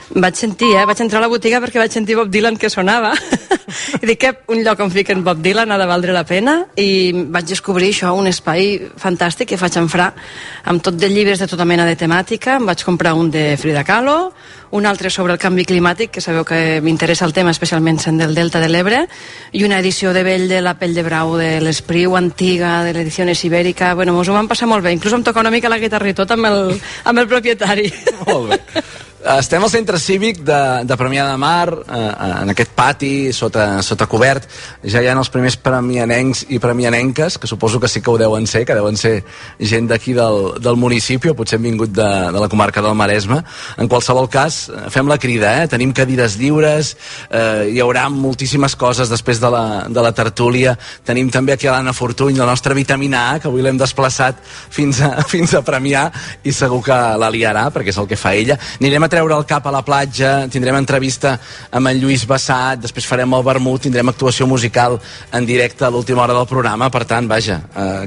Vaig entrar a la botiga perquè vaig sentir Bob Dylan que sonava i dic que un lloc on fiquen Bob Dylan ha de valdre la pena, i vaig descobrir això, un espai fantàstic que faig en Fra, amb tot de llibres de tota mena de temàtica. Em vaig comprar un de Frida Kahlo, un altre sobre el canvi climàtic, que sabeu que m'interessa el tema, especialment sent del Delta de l'Ebre, i una edició de vell de La pell de brau de l'Espriu antiga, de l'Ediciones Ibèrica. Bueno, mos ho vam passar molt bé, inclús em toca una mica la guitarra i tot amb el propietari. Molt bé. Estem al centre cívic de Premià de Mar, en aquest pati, sota cobert. Ja hi ha els primers premianencs i premianenques, que suposo que sí que ho deuen ser, que deuen ser gent d'aquí del municipi, o potser han vingut de la comarca del Maresme. En qualsevol cas, fem la crida, tenim cadires lliures, hi haurà moltíssimes coses després de la tertúlia. Tenim també aquí a l'Anna Fortuny, la nostra vitamina A, que avui l'hem desplaçat fins a Premià, i segur que la liarà, perquè és el que fa ella. Anirem a treure el cap a la platja, tindrem entrevista amb en Lluís Bassat, després farem el vermut, tindrem actuació musical en directe a l'última hora del programa. Per tant, vaja,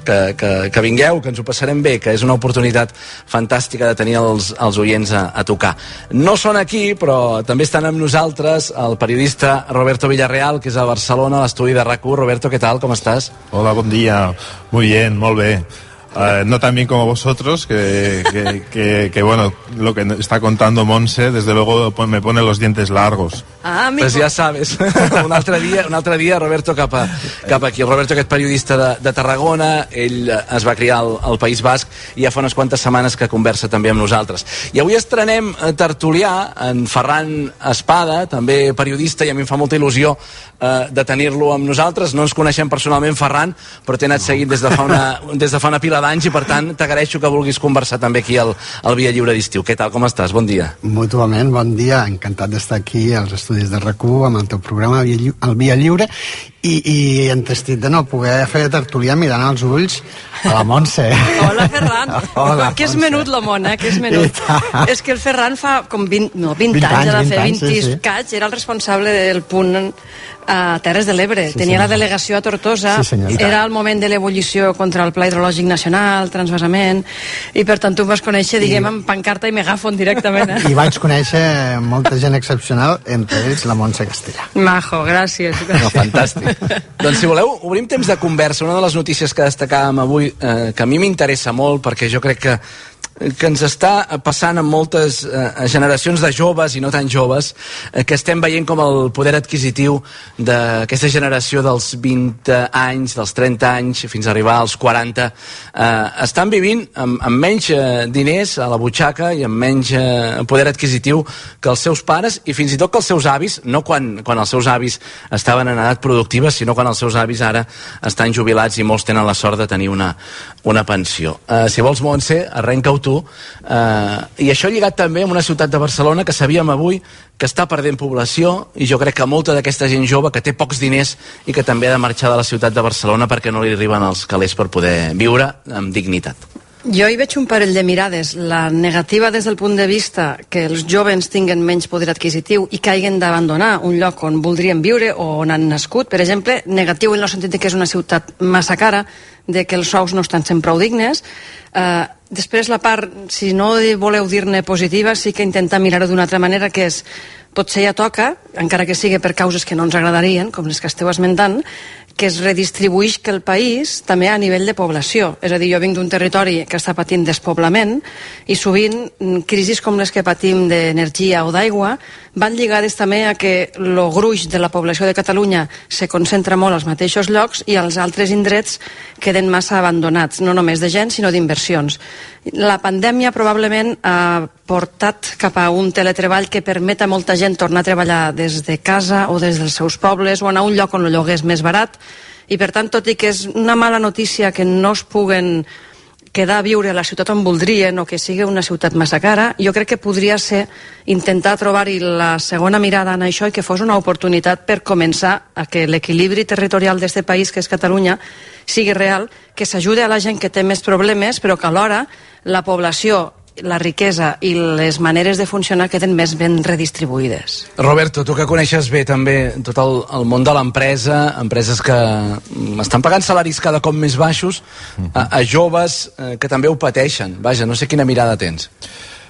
que vingueu, que ens ho passarem bé, que és una oportunitat fantàstica de tenir els oients a tocar. No són aquí, però també estan amb nosaltres el periodista Roberto Villarreal, que és a Barcelona, a l'estudi de RAC1. Roberto, ¿qué tal? ¿Cómo estás? Hola, buen día. Muy bien, molt bé. No tan bien como vosotros, que bueno, lo que está contando Montse, desde luego me pone los dientes largos. Pues ja sabes, un altre dia Roberto cap aquí. El Roberto, aquest periodista de Tarragona, ell es va criar al País Basc i ja fa unes quantes setmanes que conversa també amb nosaltres. I avui estrenem tertulià en Ferran Espada, també periodista, i a mi em fa molta il·lusió de tenir-lo amb nosaltres. No ens coneixem personalment, Ferran, però t'he anat seguint des de fa una pila d'anys, i per tant t'agraeixo que vulguis conversar també aquí al Via Lliure d'estiu. Què tal, com estàs? Bon dia. Mútuament, bon dia, encantat d'estar aquí als estudis de RAC1 amb el teu programa El Via Lliure, i entestit de no poder fer tertúlia mirant als ulls a la Montse. Hola, Ferran. Hola, que és menut l'home, que és menut. És que el Ferran fa com 20 anys, ha de fer 20 caig, era el responsable del punt a Terres de l'Ebre, tenia la delegació a Tortosa, era el moment de l'ebullició contra el Pla Hidrològic Nacional, transvasament, i per tant tu em vas conèixer, diguem, amb pancarta i megàfon directament. I vaig conèixer molta gent excepcional, entre ells la Montse Castellà. Majo, gràcies. No, fantàstic. Doncs si voleu, obrim temps de conversa. Una de les notícies que destacàvem avui, que a mi m'interessa molt, perquè jo crec que ens està passant amb moltes generacions de joves i no tan joves, que estem veient com el poder adquisitiu d'aquesta generació dels 20 anys, dels 30 anys, fins a arribar als 40, estan vivint amb menys diners a la butxaca i amb menys poder adquisitiu que els seus pares, i fins i tot que els seus avis, no quan els seus avis estaven en edat productiva, sinó quan els seus avis ara estan jubilats i molts tenen la sort de tenir una pensió. Si vols, Montse, arrenca-ho tu. I això lligat també amb una ciutat de Barcelona que sabíem avui que està perdent població, i jo crec que molta d'aquesta gent jove que té pocs diners i que també ha de marxar de la ciutat de Barcelona perquè no li arriben els calés per poder viure amb dignitat. Jo hi veig un parell de mirades. La negativa des del punt de vista que els joves tinguen menys poder adquisitiu i que hagin d'abandonar un lloc on voldrien viure o on han nascut, per exemple, negatiu en el sentit que és una ciutat massa cara, de que els sous no estan sent prou dignes. Després la part, si no voleu dir-ne positiva, sí que intentar mirar-ho d'una altra manera, que és, potser ja toca, encara que sigui per causes que no ens agradarien, com les que esteu esmentant, que es redistribuïx que el país també a nivell de població. És a dir, jo vinc d'un territori que està patint despoblament, i sovint crisis com les que patim d'energia o d'aigua van lligades també a que el gruix de la població de Catalunya se concentra molt als mateixos llocs i els altres indrets queden massa abandonats, no només de gent, sinó d'inversions. La pandèmia probablement ha portat cap a un teletreball que permet a molta gent tornar a treballar des de casa o des dels seus pobles o anar a un lloc on el lloguer és més barat, i per tant, tot i que és una mala notícia que no es puguen quedar a viure a la ciutat on voldrien o que sigui una ciutat massa cara, jo crec que podria ser intentar trobar-hi la segona mirada en això i que fos una oportunitat per començar a que l'equilibri territorial d'aquest país, que és Catalunya, sigui real, que s'ajude a la gent que té més problemes, però que alhora la població, la riquesa i les maneres de funcionar queden més ben redistribuïdes. Roberto, tu que coneixes bé també tot el món de l'empresa, empreses que estan pagant salaris cada cop més baixos, a joves que també ho pateixen. Vaja, no sé quina mirada tens.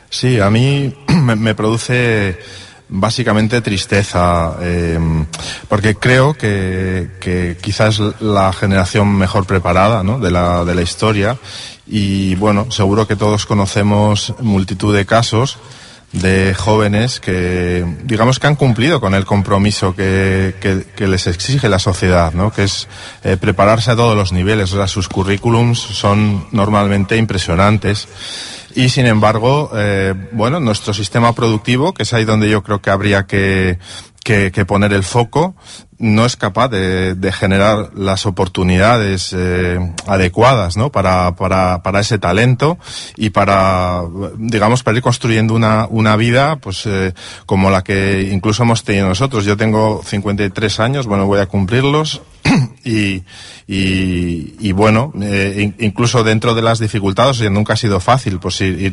Sí, a mí me produce básicamente tristeza, porque creo que quizás es la generación mejor preparada, ¿no?, de la historia, y bueno, seguro que todos conocemos multitud de casos de jóvenes que, digamos, que han cumplido con el compromiso que les exige la sociedad, ¿no?, que es prepararse a todos los niveles. O sea, sus currículums son normalmente impresionantes. Y sin embargo, bueno, nuestro sistema productivo, que es ahí donde yo creo que habría que poner el foco, no es capaz de generar las oportunidades adecuadas, ¿no?, para ese talento y para, digamos, para ir construyendo una vida, pues, como la que incluso hemos tenido nosotros. Yo tengo 53 años, bueno, voy a cumplirlos. Y bueno, incluso dentro de las dificultades, nunca ha sido fácil pues ir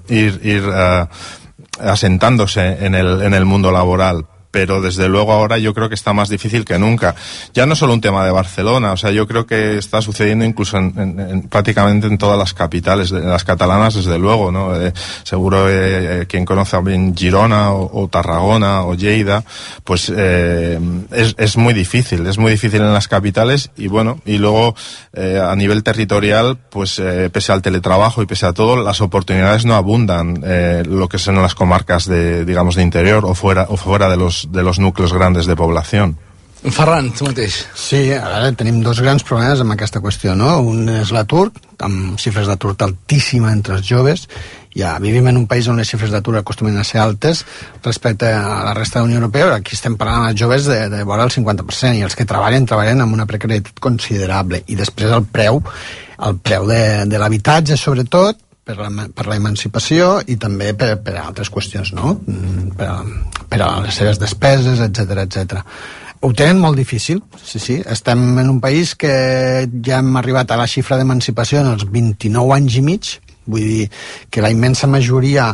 asentándose en el mundo laboral. Pero desde luego ahora yo creo que está más difícil que nunca. Ya no solo un tema de Barcelona, o sea, yo creo que está sucediendo incluso prácticamente en todas las capitales, las catalanas, desde luego, ¿no? Seguro quien conoce bien Girona o Tarragona o Lleida, pues es muy difícil en las capitales. Y bueno, y luego a nivel territorial, pues pese al teletrabajo y pese a todo, las oportunidades no abundan, lo que son las comarcas de interior o fuera de los núcleos grandes de població. Ferran, tu mateix. Sí, ara tenim dos grans problemes amb aquesta qüestió, no? Un és l'atur, amb xifres d'atur altíssima entre els joves. Ja vivim en un país on les xifres d'atur acostumen a ser altes respecte a la resta de la Unió Europea. Aquí estem parlant als joves de vora el 50%, i els que treballen amb una precarietat considerable. I després el preu de l'habitatge, sobretot, per la emancipació i també per altres qüestions, no? Per a les seves despeses, etc. Ho tenen molt difícil, sí. Estem en un país que ja hem arribat a la xifra d'emancipació en els 29 anys i mig, vull dir que la immensa majoria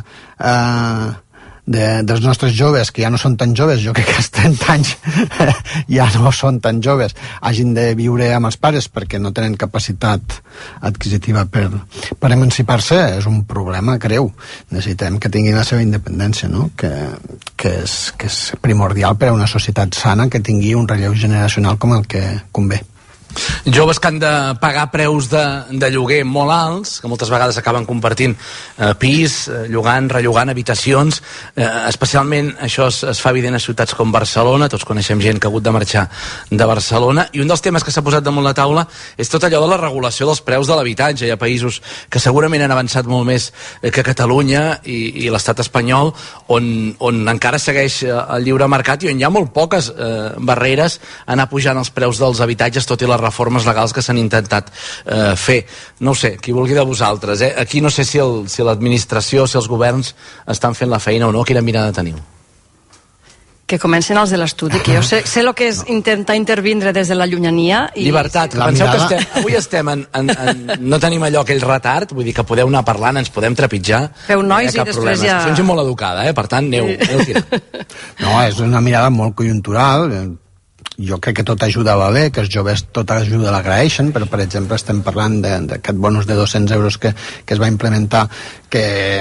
dels nostres joves, que ja no són tan joves, jo crec que als 30 anys ja no són tan joves, hagin de viure amb els pares perquè no tenen capacitat adquisitiva per emancipar-se, és un problema greu. Necessitem que tinguin la seva independència, no? Que és primordial per a una societat sana que tingui un relleu generacional com el que convé. Joves que han de pagar preus de lloguer molt alts, que moltes vegades acaben compartint pis, rellogant habitacions, especialment això es fa evident a ciutats com Barcelona. Tots coneixem gent que ha hagut de marxar de Barcelona, i un dels temes que s'ha posat damunt la taula és tot allò de la regulació dels preus de l'habitatge. Hi ha països que segurament han avançat molt més que Catalunya i l'estat espanyol, on encara segueix el lliure mercat i on hi ha molt poques barreres a anar pujant els preus dels habitatges, tot i les reformes legals que s'han intentat fer. No ho sé, qui vulgui de vosaltres. Aquí no sé si l'administració, si els governs estan fent la feina o no. Quina mirada teniu? Que comencen els de l'estudi, que jo sé el que és intentar intervindre des de la llunyania. Llibertat, que penseu que avui estem no tenim allò, aquell retard, vull dir que podeu anar parlant, ens podem trepitjar. Feu nois i després ja... Són gent molt educada, per tant, aneu tirant. No, és una mirada molt conjuntural. Jo crec que tot ajuda va bé, que els joves tota ajuda l'agraeixen, però per exemple estem parlant d'aquest bonus de 200 euros que es va implementar, que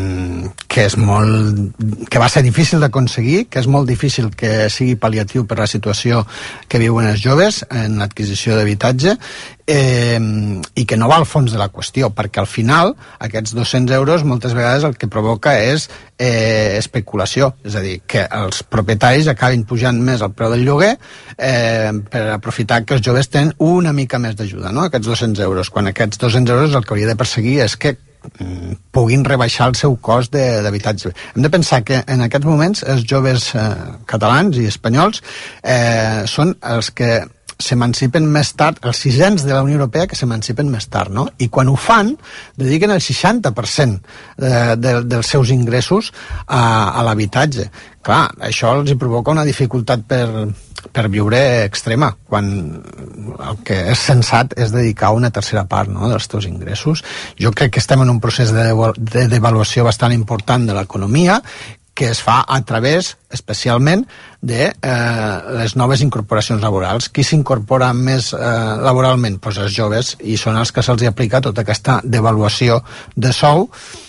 va ser difícil d'aconseguir, que és molt difícil que sigui pal·liatiu per la situació que viuen els joves en l'adquisició d'habitatge, i que no va al fons de la qüestió, perquè al final aquests 200 euros moltes vegades el que provoca és especulació, és a dir, que els propietaris acabin pujant més el preu del lloguer per aprofitar que els joves tenen una mica més d'ajuda, no? Aquests 200 euros, quan aquests 200 euros el que hauria de perseguir és que puguin rebaixar el seu cost d'habitatge. Hem de pensar que en aquests moments els joves catalans i espanyols són els que s'emancipen més tard, els sisens de la Unió Europea que s'emancipen més tard, no? I quan ho fan, dediquen el 60% dels seus ingressos a l'habitatge. Clar, això els provoca una dificultat per viure extrema, quan el que és sensat és dedicar una tercera part, no?, dels teus ingressos. Jo crec que estem en un procés de devaluació bastant important de l'economia, que es fa a través, especialment, de les noves incorporacions laborals. Qui s'incorpora més laboralment? Doncs els joves, i són els que se'ls aplica tota aquesta devaluació de sou,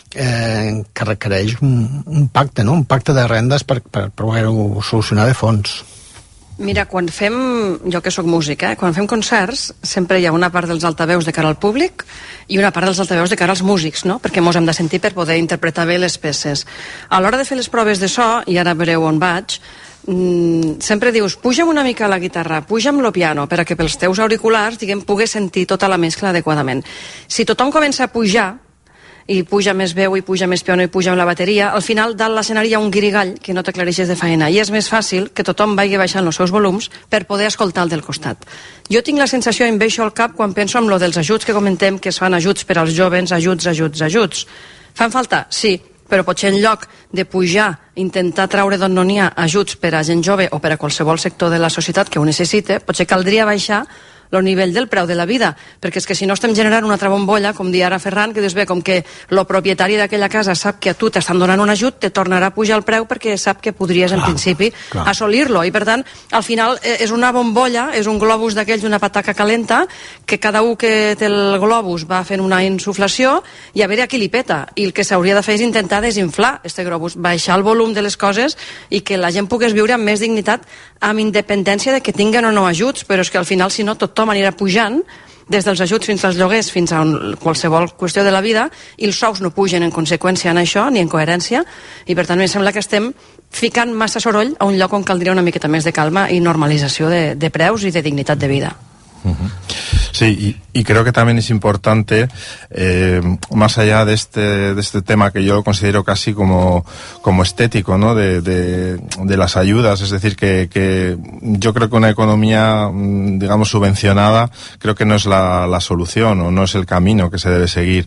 que requereix un pacte, no? Un pacte de rendes per poder-ho solucionar de fons. Mira, jo que sóc músic, quan fem concerts sempre hi ha una part dels altaveus de cara al públic i una part dels altaveus de cara als músics, no? Perquè mos hem de sentir per poder interpretar bé les peces. A l'hora de fer les proves de so, i ara veureu on vaig, sempre dius, puja'm una mica la guitarra, puja'm lo piano, perquè pels teus auriculars, pugues sentir tota la mescla adequadament. Si tothom comença a pujar, i puja més veu, i puja més piano, i puja amb la bateria, al final dalt l'escenari hi ha un guirigall que no t'aclareixes de faena, i és més fàcil que tothom vagi baixant els seus volums per poder escoltar el del costat. Jo tinc la sensació, em baixo al cap quan penso en lo dels ajuts que comentem, que es fan ajuts per als jovens, ajuts. Fan falta? Sí, però potser en lloc de pujar, intentar traure d'on no n'hi ha ajuts per a gent jove o per a qualsevol sector de la societat que ho necessite, potser caldria baixar el nivell del preu de la vida, perquè és que si no estem generant una altra bombolla, com dia ara Ferran, que dius bé, com que el propietari d'aquella casa sap que a tu t'estan donant un ajut, te tornarà a pujar el preu perquè sap que podries en principi assolir-lo, i per tant al final és una bombolla, és un globus d'aquells, una pataca calenta, que cada un que té el globus va fent una insuflació i a veure a qui li peta, i el que s'hauria de fer és intentar desinflar este globus, baixar el volum de les coses i que la gent pogués viure amb més dignitat, amb independència de que tinguen o no ajuts, però és que al final si no tothom anirà pujant des dels ajuts fins als lloguers, fins a qualsevol qüestió de la vida, i els sous no pugen en conseqüència en això, ni en coherència, i per tant em sembla que estem ficant massa soroll a un lloc on caldria una miqueta més de calma i normalització de preus i de dignitat de vida. Sí, y creo que también es importante, más allá de este tema que yo considero casi como estético, ¿no? De las ayudas, es decir, que yo creo que una economía, digamos, subvencionada, creo que no es la solución o no es el camino que se debe seguir.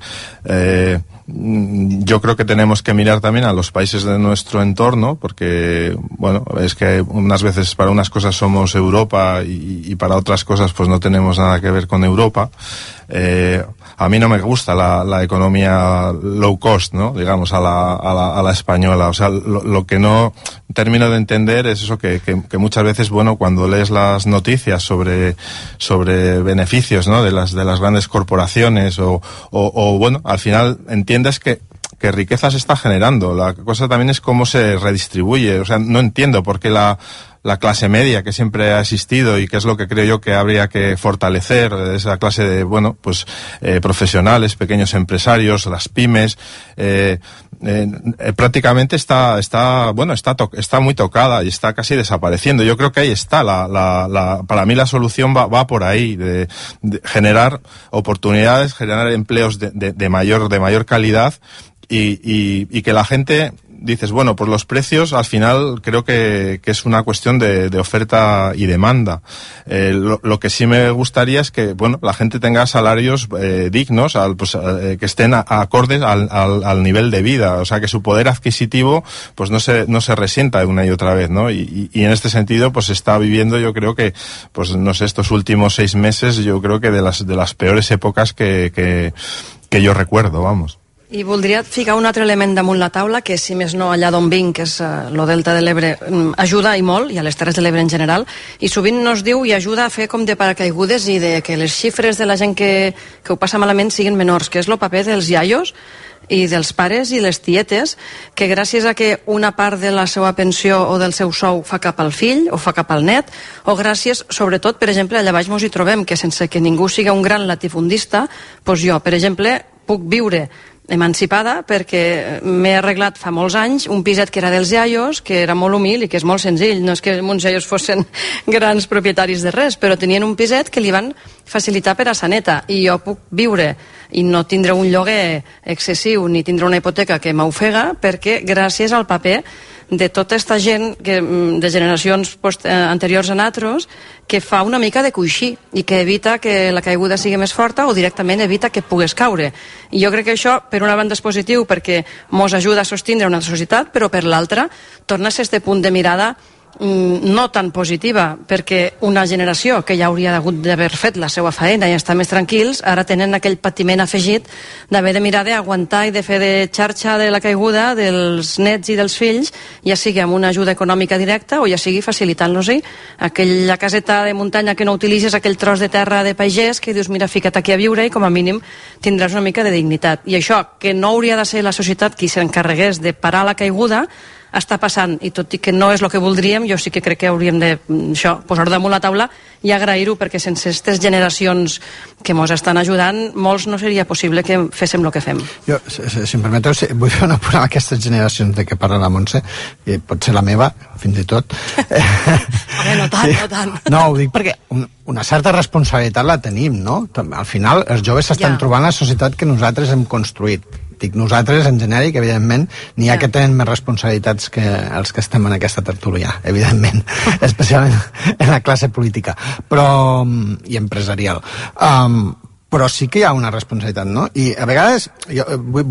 Yo creo que tenemos que mirar también a los países de nuestro entorno, porque, bueno, es que unas veces para unas cosas somos Europa y para otras cosas pues no tenemos nada que ver con Europa. A mí no me gusta la economía low cost, ¿no? Digamos, a la española. O sea, lo que no termino de entender es eso que muchas veces, bueno, cuando lees las noticias sobre beneficios, ¿no? de las grandes corporaciones o bueno, al final entiendes que riqueza se está generando. La cosa también es cómo se redistribuye. O sea, no entiendo por qué la clase media que siempre ha existido y que es lo que creo yo que habría que fortalecer, esa clase de, bueno, pues profesionales, pequeños empresarios, las pymes, prácticamente está muy tocada y está casi desapareciendo. Yo creo que ahí está para mí la solución va por ahí, de generar oportunidades, generar empleos de mayor calidad y que la gente, dices, bueno, pues los precios al final creo que es una cuestión de oferta y demanda. Lo que sí me gustaría es que, bueno, la gente tenga salarios dignos, que estén acordes al nivel de vida, o sea, que su poder adquisitivo pues no se resienta una y otra vez, ¿no? Y en este sentido pues se está viviendo, yo creo que, pues no sé, estos últimos 6 meses, yo creo que de las peores épocas que yo recuerdo, vamos. I voldria ficar un altre element damunt la taula, que si més no allà d'on vinc, que és lo Delta de l'Ebre, ajuda i molt, i a les Terres de l'Ebre en general, i sovint nos diu i ajuda a fer com de paracaigudes i de que les xifres de la gent que ho passa malament siguin menors, que és el paper dels iaios i dels pares i les tietes, que gràcies a que una part de la seva pensió o del seu sou fa cap al fill o fa cap al net, o gràcies, sobretot, per exemple, allà baix mos hi trobem, que sense que ningú siga un gran latifundista, doncs jo, per exemple, puc viure emancipada perquè m'he arreglat fa molts anys un piset que era dels iaios, que era molt humil i que és molt senzill, no és que uns iaios fossin grans propietaris de res, però tenien un piset que li van facilitar per a sa neta, i jo puc viure i no tindre un lloguer excessiu ni tindre una hipoteca que m'ofega, perquè gràcies al paper de tota aquesta gent de generacions anteriors a nosaltres, que fa una mica de coixí i que evita que la caiguda sigui més forta o directament evita que pugues caure. I jo crec que això, per una banda, és positiu perquè mos ajuda a sostindre una societat, però per l'altra torna a ser este punt de mirada no tan positiva, perquè una generació que ja hauria hagut d'haver fet la seva feina i estar més tranquils, ara tenen aquell patiment afegit d'haver de mirar d'aguantar i de fer de xarxa de la caiguda dels nets i dels fills, ja sigui amb una ajuda econòmica directa o ja sigui facilitant-los-hi aquella caseta de muntanya que no utilitzes, aquell tros de terra de pagès que dius, mira, fica't aquí a viure i com a mínim tindràs una mica de dignitat. I això, que no hauria de ser la societat qui s'encarregués de parar la caiguda, està passant, i tot i que no és el que voldríem, jo sí que crec que hauríem de posar-ho damunt la taula i agrair-ho, perquè sense aquestes generacions que ens estan ajudant, molts no seria possible que féssim el que fem. Jo, si em permeteu, vull fer una apunt a aquestes generacions de què parla la Montse, i pot ser la meva, fins i tot. No tant, no tant. No, ho dic perquè una certa responsabilitat la tenim, no? Al final, els joves s'estan trobant la societat que nosaltres hem construït. Dic nosaltres, en genèric, evidentment, n'hi ha que tenen més responsabilitats que els que estem en aquesta tertúlia, evidentment, especialment en la classe política i empresarial. Però sí que hi ha una responsabilitat, no? I a vegades jo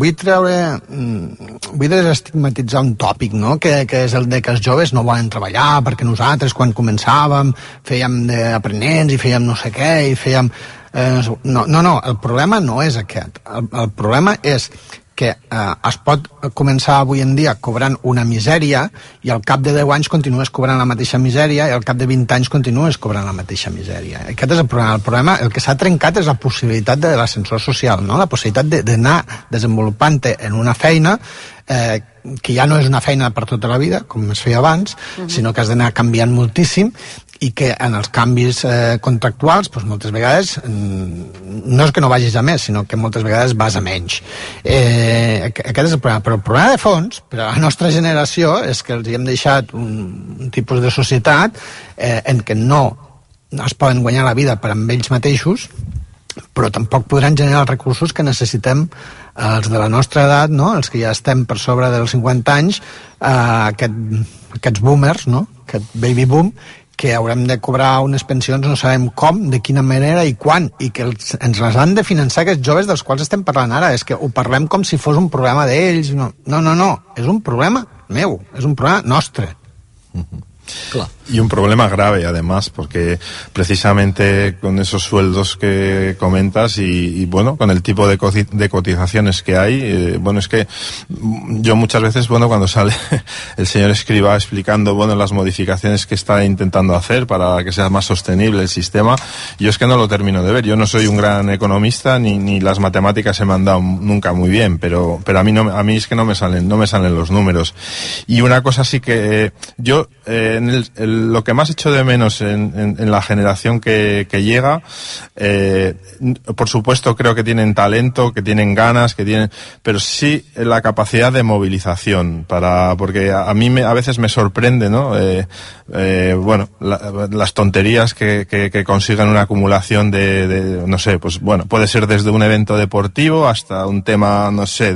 vull desestigmatitzar un tòpic, no? Que és el de que els joves no volen treballar perquè nosaltres, quan començàvem, fèiem d'aprenents i fèiem no sé què i fèiem... No, el problema no és aquest. El problema és que es pot començar avui en dia cobrant una misèria i al cap de 10 anys continues cobrant la mateixa misèria i al cap de 20 anys continues cobrant la mateixa misèria. Aquest és el problema. El problema, el que s'ha trencat és la possibilitat de l'ascensor social, no? La possibilitat d'anar desenvolupant-te en una feina que ja no és una feina per tota la vida, com es feia abans, sinó que has d'anar canviant moltíssim i que en els canvis contractuals moltes vegades no és que no vagis a més, sinó que moltes vegades vas a menys. Aquest és el problema. Però el problema de fons per a la nostra generació és que els hem deixat un tipus de societat en què no es poden guanyar la vida per amb ells mateixos, però tampoc podran generar els recursos que necessitem els de la nostra edat, no? Els que ja estem per sobre dels 50 anys, aquests boomers, no? Aquest baby boom, que haurem de cobrar unes pensions no sabem com, de quina manera i quan, i que ens les han de finançar aquests joves dels quals estem parlant ara. És que ho parlem com si fos un problema d'ells. No, és un problema meu, és un problema nostre. Claro. Y un problema grave además, porque precisamente con esos sueldos que comentas y bueno, con el tipo de cotizaciones que hay, bueno, es que yo muchas veces, bueno, cuando sale el señor Escrivá explicando, bueno, las modificaciones que está intentando hacer para que sea más sostenible el sistema, yo es que no lo termino de ver. Yo no soy un gran economista ni las matemáticas se me han dado nunca muy bien, pero a mí es que no me salen los números. Y una cosa sí que yo lo que más echo de menos en la generación que llega, por supuesto creo que tienen talento, que tienen ganas, pero sí la capacidad de movilización, porque a mí a veces me sorprende, ¿no? Bueno, las tonterías que consiguen una acumulación de no sé, pues bueno, puede ser desde un evento deportivo hasta un tema, no sé,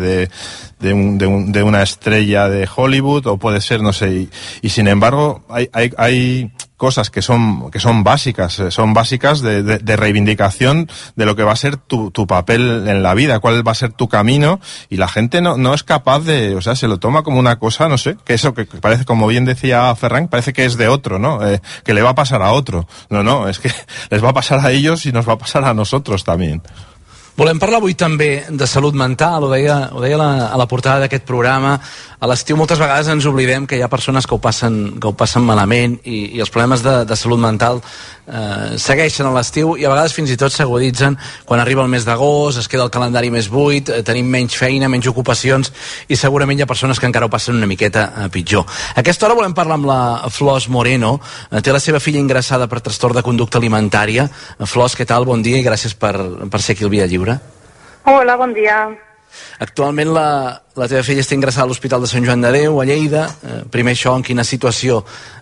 de una estrella de Hollywood, o puede ser, no sé, y sin embargo hay cosas que son básicas, de reivindicación de lo que va a ser tu papel en la vida, cuál va a ser tu camino, y la gente no es capaz de, o sea, se lo toma como una cosa, no sé, que eso que parece, como bien decía Ferran, parece que es de otro, ¿no? Que le va a pasar a otro. No, es que les va a pasar a ellos y nos va a pasar a nosotros también. Volem parlar avui també de salut mental, ho deia a la portada d'aquest programa. A l'estiu moltes vegades ens oblidem que hi ha persones que ho passen malament i els problemes de salut mental segueixen a l'estiu i a vegades fins i tot s'aguditzen quan arriba el mes d'agost, es queda el calendari més buit, tenim menys feina, menys ocupacions i segurament hi ha persones que encara ho passen una miqueta pitjor. A aquesta hora volem parlar amb la Flors Moreno, té la seva filla ingressada per trastorn de conducta alimentària. Flors, què tal? Bon dia i gràcies per ser aquí al Via Lliure. Hola, bon dia. Actualment la teva filla està ingressada a l'Hospital de Sant Joan de Déu, a Lleida. Primer això, en quina situació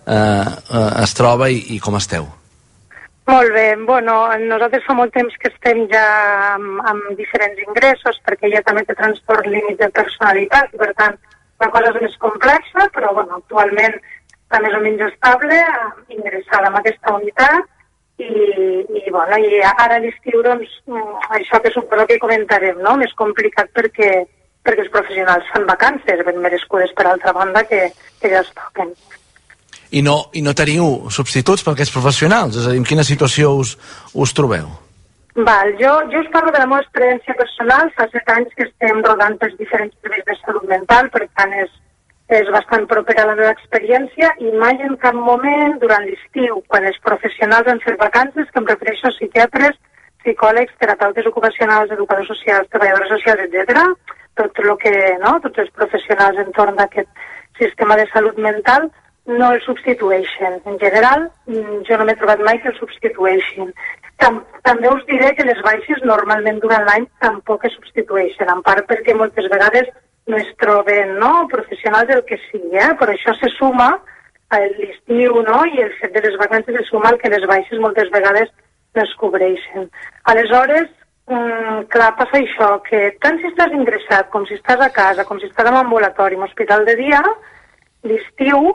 es troba i com esteu? Molt bé. Bueno, nosaltres fa molt temps que estem ja amb diferents ingressos, perquè ella també té trastorn límit de personalitat, i per tant la cosa és més complexa, però bueno, actualment està més o menys estable, ingressada en aquesta unitat. I bueno, i ara a l'estiu, doncs, això que suposo que comentarem, no? Més complicat perquè els professionals fan vacances ben merescudes per altra banda que ja es toquen. i no teniu substituts per aquests professionals? És a dir, en quina situació us trobeu? Jo us parlo de la meva experiència personal. Fa 7 anys que estem rodant pels diferents serveis de salut mental, per tant és bastant propera a la meva experiència, i mai en cap moment durant l'estiu, quan els professionals han fet vacances, que em refereixo a psiquiatres, psicòlegs, terapeutes ocupacionals, educadors socials, treballadors socials, etc., tots els professionals entorn d'aquest sistema de salut mental no el substitueixen. En general, jo no m'he trobat mai que el substitueixin. També us diré que les baixes normalment durant l'any tampoc es substitueixen, en part perquè moltes vegades no es troben professionals del que sigui, però això se suma a l'estiu, i el fet de les vacances se suma al que les baixes moltes vegades no es cobreixen. Aleshores, clar, passa això, que tant si estàs ingressat, com si estàs a casa, com si estàs en ambulatori, en hospital de dia, l'estiu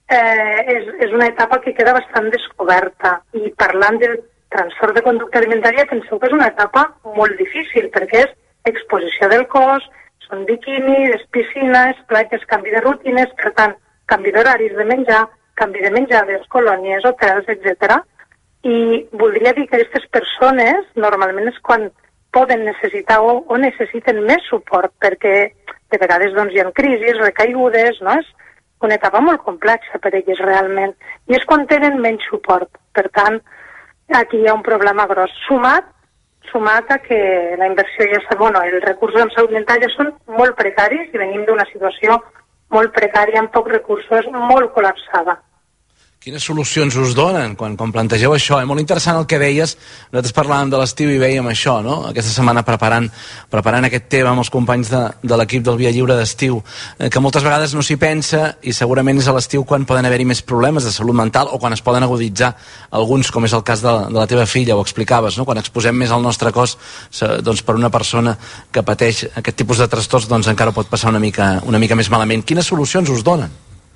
és una etapa que queda bastant descoberta. I parlant del trastorn de conducta alimentària, penseu que és una etapa molt difícil, perquè és exposició del cos, són biquinis, piscines, platges, canvi de rutines, per tant, canvi d'horaris de menjar, canvi de menjades, colònies, hotels, etc. I voldria dir que aquestes persones normalment és quan poden necessitar o necessiten més suport, perquè de vegades hi ha crisis, recaigudes, és una etapa molt complexa per elles realment, i és quan tenen menys suport. Per tant, aquí hi ha un problema gros. Sumat a que la inversió els recursos en salut mental ja són molt precaris i venim d'una situació molt precària, amb pocs recursos, molt col·lapsada. Quines solucions us donen quan plantegeu això? Molt interessant el que deies. Nosaltres parlàvem de l'estiu i veiem això, aquesta setmana preparant aquest tema amb els companys de l'equip del Via Lliure d'estiu, que moltes vegades no s'hi pensa, i segurament és a l'estiu quan poden haver-hi més problemes de salut mental o quan es poden aguditzar alguns, com és el cas de la teva filla, ho explicaves, quan exposem més el nostre cos, per una persona que pateix aquest tipus de trastorns, encara pot passar una mica més malament. Quines solucions us donen?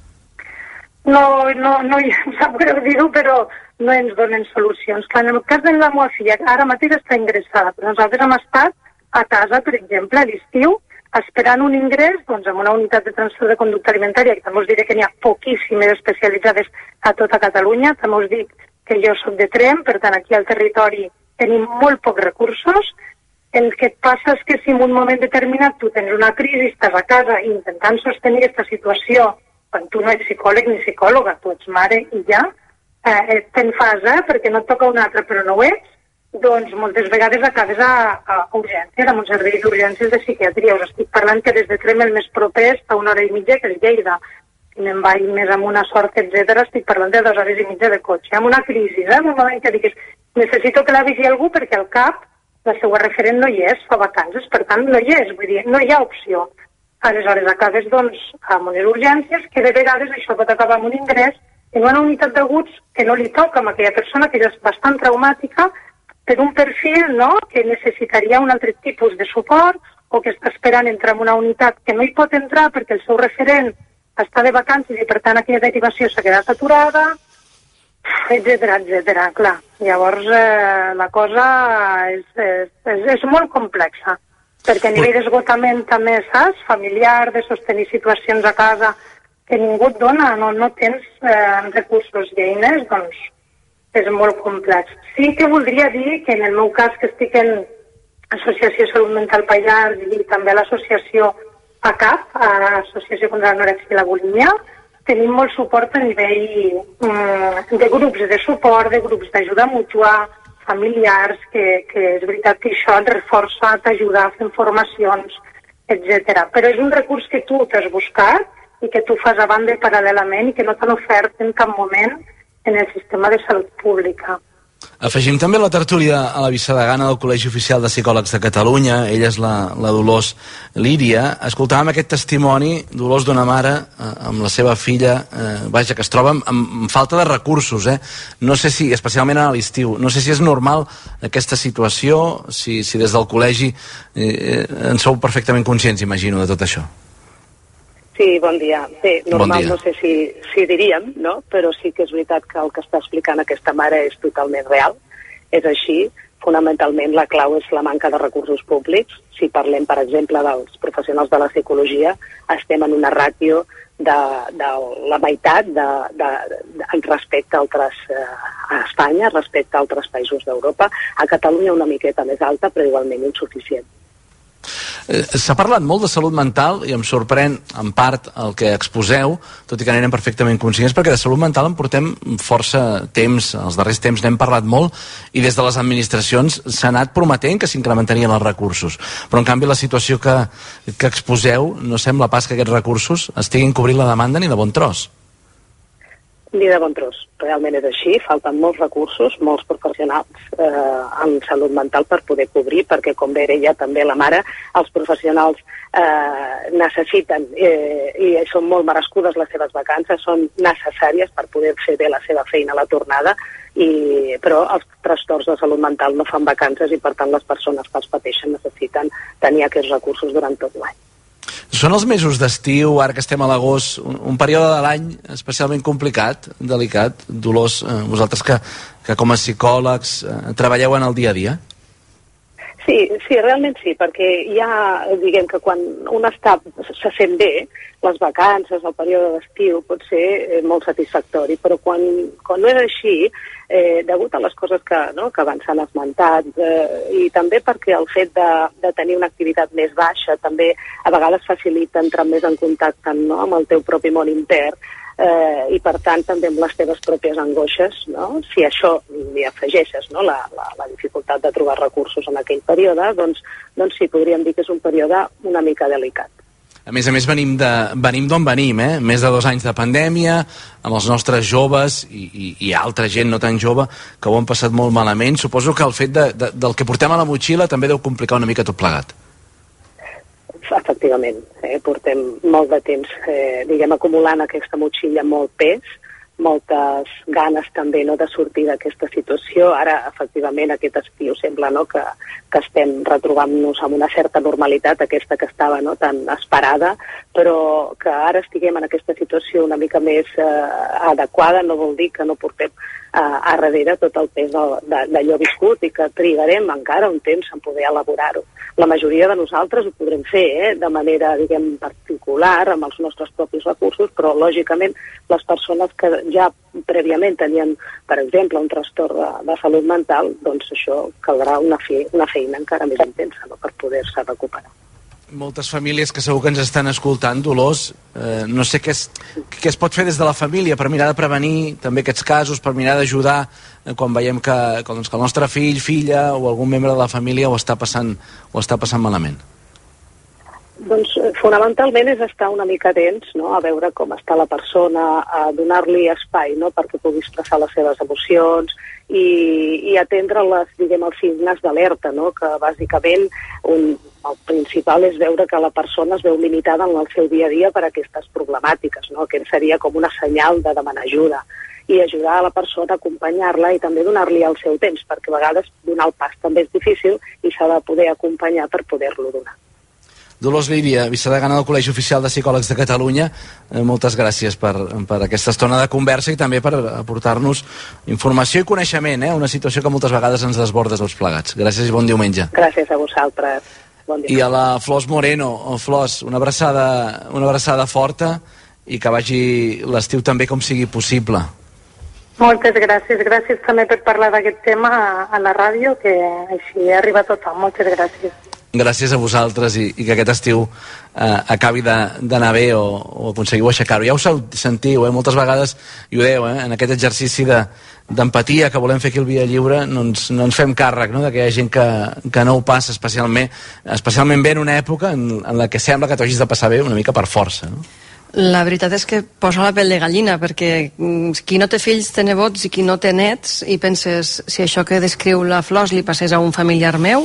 No, em sap greu dir-ho, però no ens donen solucions. En el cas de la meva filla, ara mateix està ingressada, però nosaltres hem estat a casa, per exemple, a l'estiu, esperant un ingrés en una unitat de trastorn de conducta alimentària, que també us diré que n'hi ha poquíssimes especialitzades a tota Catalunya. També us dic que jo soc de Tremp, per tant, aquí al territori tenim molt pocs recursos. El que et passa és que si en un moment determinat tu tens una crisi, estàs a casa intentant sostenir aquesta situació, quan tu no ets psicòleg ni psicòloga, tu ets mare i ja, te'n fas, perquè no et toca un altre però no ho ets, doncs moltes vegades acabes a urgències, amb un servei d'urgències de psiquiatria. Us estic parlant que des de Tremp el més proper està a 1 hora i mitja, que és Lleida. Si me'n vaig més amb una sort, etc., estic parlant de 2 hores i mitja de cotxe. Amb una crisi, en un moment que diguis necessito que la vegi algú perquè al CAP la seva referent no hi és, fa vacances, per tant no hi és, vull dir, no hi ha opció. Aleshores acabes amb unes urgències que de vegades això pot acabar amb un ingrés en una unitat d'aguts que no li toca a aquella persona, que ja és bastant traumàtica, per un perfil que necessitaria un altre tipus de suport, o que està esperant entrar en una unitat que no hi pot entrar perquè el seu referent està de vacances i per tant aquella derivació s'ha quedat aturada, etc. Clar, llavors la cosa és molt complexa, perquè a nivell d'esgotament també, saps, familiar, de sostenir situacions a casa que ningú et dona, no tens recursos i eines, doncs és molt complex. Sí que voldria dir que en el meu cas, que estic en Associació Salut Mental Pallars i també a l'associació ACAP, Associació contra l'Anorèxia i la Bulímia, tenim molt suport a nivell de grups de suport, de grups d'ajuda mútua, familiars, que és veritat que això et reforça, t'ajuda a fer formacions, etc. Però és un recurs que tu t'has buscat i que tu fas a banda paral·lelament i que no t'han ofert en cap moment en el sistema de salut pública. Afegim també la tertúlia a la vicedegana del Col·legi Oficial de Psicòlegs de Catalunya. Ella és la Dolors Líria. Escoltàvem aquest testimoni, Dolors, d'una mare amb la seva filla, que es troba amb falta de recursos, No sé si, especialment a l'estiu, no sé si és normal aquesta situació, si des del col·legi en sou perfectament conscients, imagino, de tot això. Sí, bon dia. Bé, normal no sé si diríem, no? Però sí que és veritat que el que està explicant aquesta mare és totalment real. És així. Fonamentalment la clau és la manca de recursos públics. Si parlem, per exemple, dels professionals de la psicologia, estem en una ràtio la meitat respecte a Espanya, respecte a altres països d'Europa. A Catalunya una miqueta més alta, però igualment insuficient. S'ha parlat molt de salut mental i em sorprèn en part el que exposeu, tot i que n'érem perfectament conscients, perquè de salut mental en portem força temps, els darrers temps n'hem parlat molt i des de les administracions s'ha anat prometent que s'incrementarien els recursos, però en canvi la situació que exposeu no sembla pas que aquests recursos estiguin cobrint la demanda ni de bon tros. Ni de bon tros. Realment és així, falten molts recursos, molts professionals en salut mental per poder cobrir, perquè com bé deia també la mare, els professionals necessiten i són molt merescudes les seves vacances, són necessàries per poder fer bé la seva feina a la tornada, però els trastorns de salut mental no fan vacances i per tant les persones que els pateixen necessiten tenir aquests recursos durant tot l'any. Són els mesos d'estiu, ara que estem a l'agost, un període de l'any especialment complicat, delicat. Dolors, vosaltres que com a psicòlegs treballeu en el dia a dia? Sí, realment sí, perquè diguem que quan un se sent bé, les vacances, el període d'estiu pot ser molt satisfactori, però quan no és així, degut a les coses que abans s'han esmentat, i també perquè el fet de tenir una activitat més baixa també a vegades facilita entrar més en contacte amb el teu propi món intern, i per tant també amb les teves pròpies angoixes, si això li afegeixes la dificultat de trobar recursos en aquell període, doncs sí, podríem dir que és un període una mica delicat. A més, venim d'on venim, Més de 2 anys de pandèmia, amb els nostres joves i altra gent no tan jove que ho han passat molt malament. Suposo que el fet del que portem a la motxilla també deu complicar una mica tot plegat. Efectivament, portem molt de temps, acumulant aquesta motxilla molt pes, moltes ganes també de sortir d'aquesta situació. Ara, efectivament, aquest estiu sembla que estem retrobant-nos amb una certa normalitat, aquesta que estava tan esperada, però que ara estiguem en aquesta situació una mica més adequada no vol dir que no portem a darrere tot el pes d'allò viscut i que trigarem encara un temps en poder elaborar-ho. La majoria de nosaltres ho podrem fer de manera, particular, amb els nostres propis recursos, però, lògicament, les persones que ja prèviament tenien, per exemple, un trastorn de salut mental, doncs això caldrà una feina encara més intensa per poder-se recuperar. Moltes famílies que segur que ens estan escoltant, Dolors, no sé què es pot fer des de la família per mirar de prevenir també aquests casos, per mirar d'ajudar quan veiem que el nostre fill, filla o algun membre de la família ho està passant malament. Doncs fonamentalment és estar una mica atents, a veure com està la persona, a donar-li espai perquè pugui expressar les seves emocions i atendre els signes d'alerta, que bàsicament el principal és veure que la persona es veu limitada en el seu dia a dia per aquestes problemàtiques, que seria com una senyal de demanar ajuda i ajudar a la persona, acompanyar-la i també donar-li el seu temps, perquè a vegades donar el pas també és difícil i s'ha de poder acompanyar per poder-lo donar. Dolors Lídia, vicedegana del Col·legi Oficial de Psicòlegs de Catalunya, moltes gràcies per aquesta estona de conversa i també per aportar-nos informació i coneixement, una situació que moltes vegades ens desborda tots plegats. Gràcies i bon diumenge. Gràcies a vosaltres. Bon dia. I a la Flors Moreno, Flors, una abraçada forta i que vagi l'estiu també com sigui possible. Moltes gràcies. Gràcies també per parlar d'aquest tema a la ràdio, que així arriba a tothom. Moltes gràcies. Gràcies a vosaltres i que aquest estiu acabi d'anar bé o aconseguiu aixecar-ho. Ja ho sentiu, moltes vegades, i ho dèieu, en aquest exercici d'empatia que volem fer aquí al Via Lliure, no ens fem càrrec que hi ha gent que no ho passa especialment bé en una època en la que sembla que t'ho hagis de passar bé una mica per força, no? La veritat és que posa la pell de gallina, perquè qui no té fills té nebots i qui no té nets, i penses, si això que descriu la Flors li passés a un familiar meu,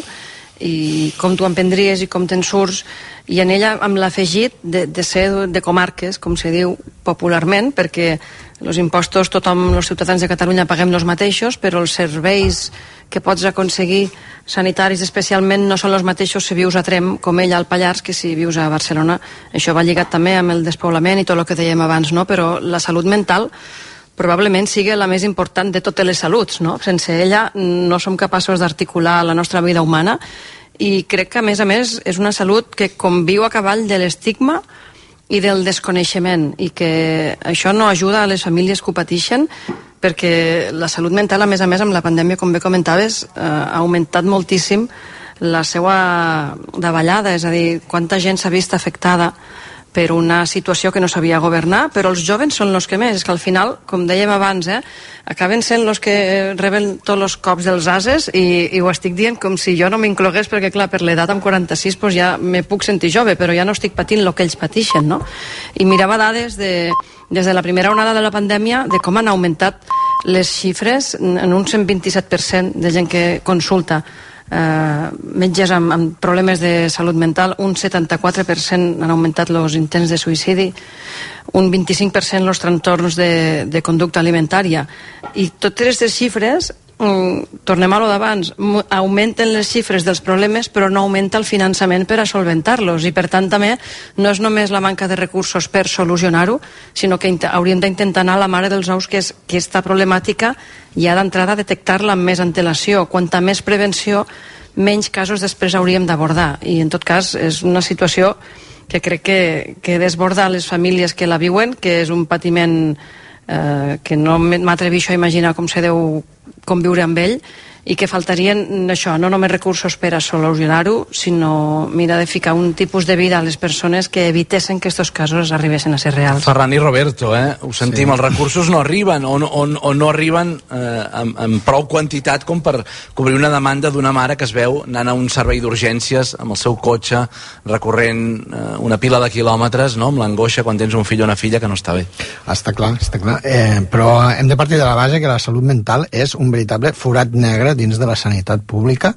i com t'ho emprendries i com te'n surts, i en ella amb l'afegit de ser de comarques, com se diu popularment, perquè els impostos tothom, els ciutadans de Catalunya paguem els mateixos, però els serveis que pots aconseguir sanitaris especialment no són els mateixos si vius a Tremp com ella al Pallars que si vius a Barcelona. Això va lligat també amb el despoblament i tot el que dèiem abans, però la salut mental probablement sigui la més important de totes les saluts, Sense ella no som capaços d'articular la nostra vida humana, i crec que a més és una salut que conviu a cavall de l'estigma i del desconeixement, i que això no ajuda a les famílies que ho pateixen, perquè la salut mental, a més, amb la pandèmia, com bé comentaves, ha augmentat moltíssim la seva davallada, és a dir, quanta gent s'ha vist afectada per una situació que no sabia governar, però els jovens són els que més, és que al final, com dèiem abans, acaben sent els que reben tots els cops dels ases, i ho estic dient com si jo no m'inclogués, perquè clar, per l'edat amb 46 doncs ja me puc sentir jove, però ja no estic patint el que ells pateixen, no? I mirava dades des de la primera onada de la pandèmia de com han augmentat les xifres en un 127% de gent que consulta metges amb problemes de salut mental, un 74% han augmentat els intents de suïcidi, un 25% els trastorns de conducta alimentària, i totes aquestes xifres, tornem a lo d'abans, augmenten les xifres dels problemes però no augmenta el finançament per a solventar-los, i per tant també no és només la manca de recursos per solucionar-ho, sinó que hauríem d'intentar anar a la mare dels ous, que és que aquesta problemàtica ja d'entrada detectar-la amb més antelació. Quanta més prevenció, menys casos després hauríem d'abordar, i en tot cas és una situació que crec que desborda les famílies que la viuen, que és un patiment que no m'atreveixo a imaginar com se deu conviure amb ell, i que faltarien això, no només recursos per a solucionar-ho, sinó mirar de ficar un tipus de vida a les persones que evitessin que aquests casos arribessin a ser reals. Ferran i Roberto, ho sentim, sí. Els recursos no arriben, o no arriben amb prou quantitat com per cobrir una demanda d'una mare que es veu anant a un servei d'urgències amb el seu cotxe, recorrent una pila de quilòmetres, no?, amb l'angoixa quan tens un fill o una filla que no està bé. Està clar. Però hem de partir de la base que la salut mental és un veritable forat negre dins de la sanitat pública,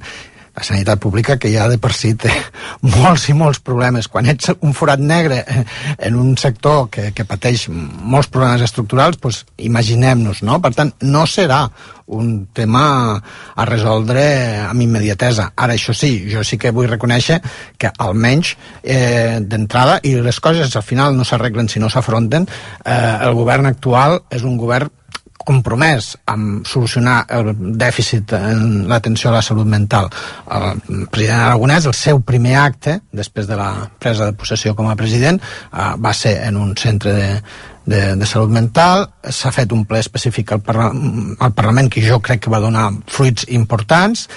que ja de per si té molts i molts problemes. Quan ets un forat negre en un sector que pateix molts problemes estructurals, doncs imaginem-nos, no? Per tant, no serà un tema a resoldre amb immediatesa. Ara, això sí, jo sí que vull reconèixer que almenys d'entrada, i les coses al final no s'arreglen si no s'afronten, el govern actual és un govern compromès amb solucionar el dèficit en l'atenció a la salut mental. El president Aragonès, el seu primer acte, després de la presa de possessió com a president, va ser en un centre de salut mental. S'ha fet un ple específic al Parlament que jo crec que va donar fruits importants.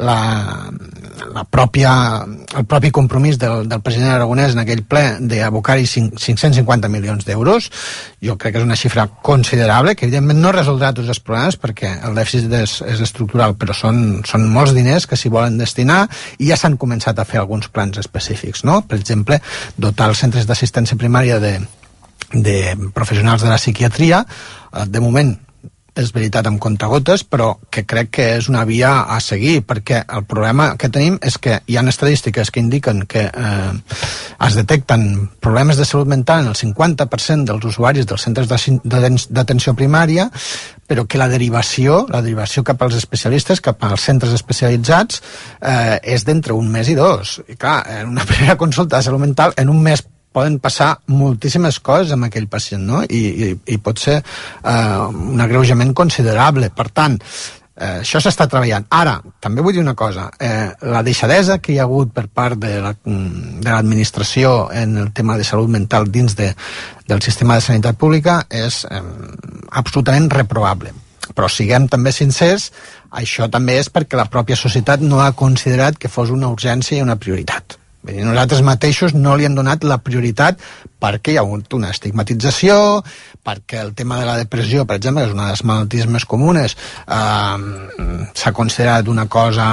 El propi compromís del president Aragonès en aquell ple d'abocar-hi 550 milions d'euros, jo crec que és una xifra considerable, que evidentment no resoldrà tots els problemes perquè el dèficit és estructural, però són molts diners que s'hi volen destinar, i ja s'han començat a fer alguns plans específics, no? Per exemple, dotar els centres d'assistència primària de professionals de la psiquiatria. De moment és veritat amb comptagotes, però que crec que és una via a seguir, perquè el problema que tenim és que hi ha estadístiques que indiquen que es detecten problemes de salut mental en el 50% dels usuaris dels centres d'atenció primària, però que la derivació cap als especialistes, cap als centres especialitzats, és d'entre un mes i dos. I clar, en una primera consulta de salut mental, en un mes poden passar moltíssimes coses amb aquell pacient, no? I pot ser un agreujament considerable. Per tant, això s'està treballant. Ara, també vull dir una cosa, la deixadesa que hi ha hagut per part de l'administració en el tema de salut mental dins del sistema de sanitat pública és absolutament reprovable. Però siguem també sincers, això també és perquè la pròpia societat no ha considerat que fos una urgència i una prioritat. Nosaltres mateixos no li hem donat la prioritat perquè hi ha hagut una estigmatització, perquè el tema de la depressió, per exemple, que és una de les malalties més comunes, s'ha considerat una cosa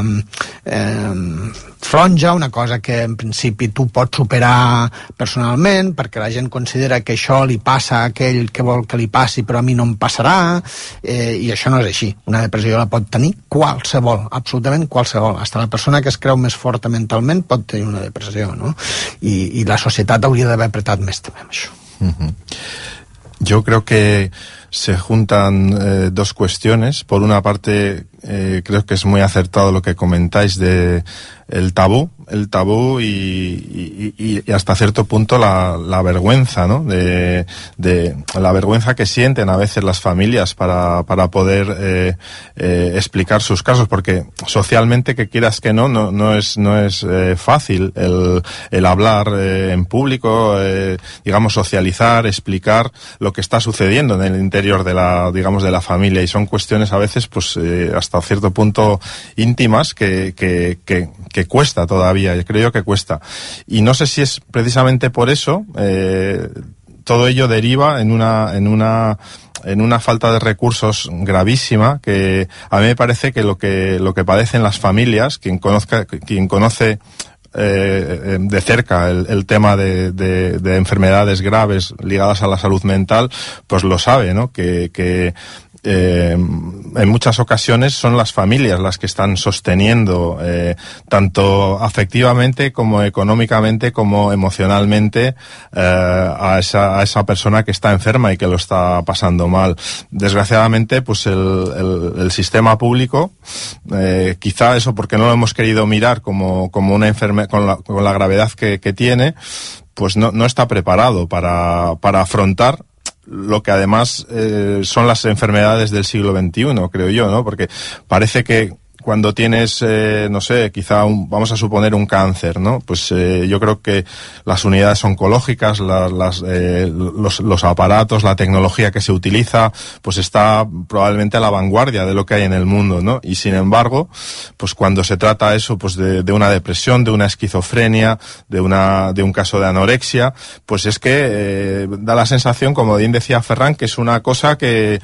fronja, una cosa que en principi tu pots superar personalment, perquè la gent considera que això li passa a aquell que vol que li passi però a mi no em passarà, i això no és així. Una depressió la pot tenir qualsevol, absolutament qualsevol. Fins la persona que es creu més forta mentalment pot tenir una depressió, ¿no? Y la societat hauria d'haver apretat més també amb això. Yo creo que se juntan dos cuestiones. Por una parte, creo que es muy acertado lo que comentáis de el tabú el tabú y hasta cierto punto la vergüenza, ¿no? De la vergüenza que sienten a veces las familias para poder explicar sus casos, porque socialmente, que quieras que no es fácil el hablar en público, digamos, socializar, explicar lo que está sucediendo en el interior de la familia, y son cuestiones a veces pues hasta cierto punto íntimas que cuesta todavía, yo creo que cuesta, y no sé si es precisamente por eso todo ello deriva en una falta de recursos gravísima, que a mí me parece que lo que padecen las familias, quien conoce de cerca el tema de enfermedades graves ligadas a la salud mental, pues lo sabe, ¿no? Que en muchas ocasiones son las familias las que están sosteniendo tanto afectivamente como económicamente como emocionalmente a esa persona que está enferma y que lo está pasando mal. Desgraciadamente, pues el sistema público, quizá eso porque no lo hemos querido mirar como una enfermedad con la gravedad que tiene, pues no está preparado para afrontar lo que además son las enfermedades del siglo XXI, creo yo, ¿no? Porque parece que cuando tienes, no sé, quizá vamos a suponer un cáncer, ¿no? Pues yo creo que las unidades oncológicas, los aparatos, la tecnología que se utiliza, pues está probablemente a la vanguardia de lo que hay en el mundo, ¿no? Y sin embargo, pues cuando se trata eso, pues de una depresión, de una esquizofrenia, de un caso de anorexia, pues es que da la sensación, como bien decía Ferran, que es una cosa que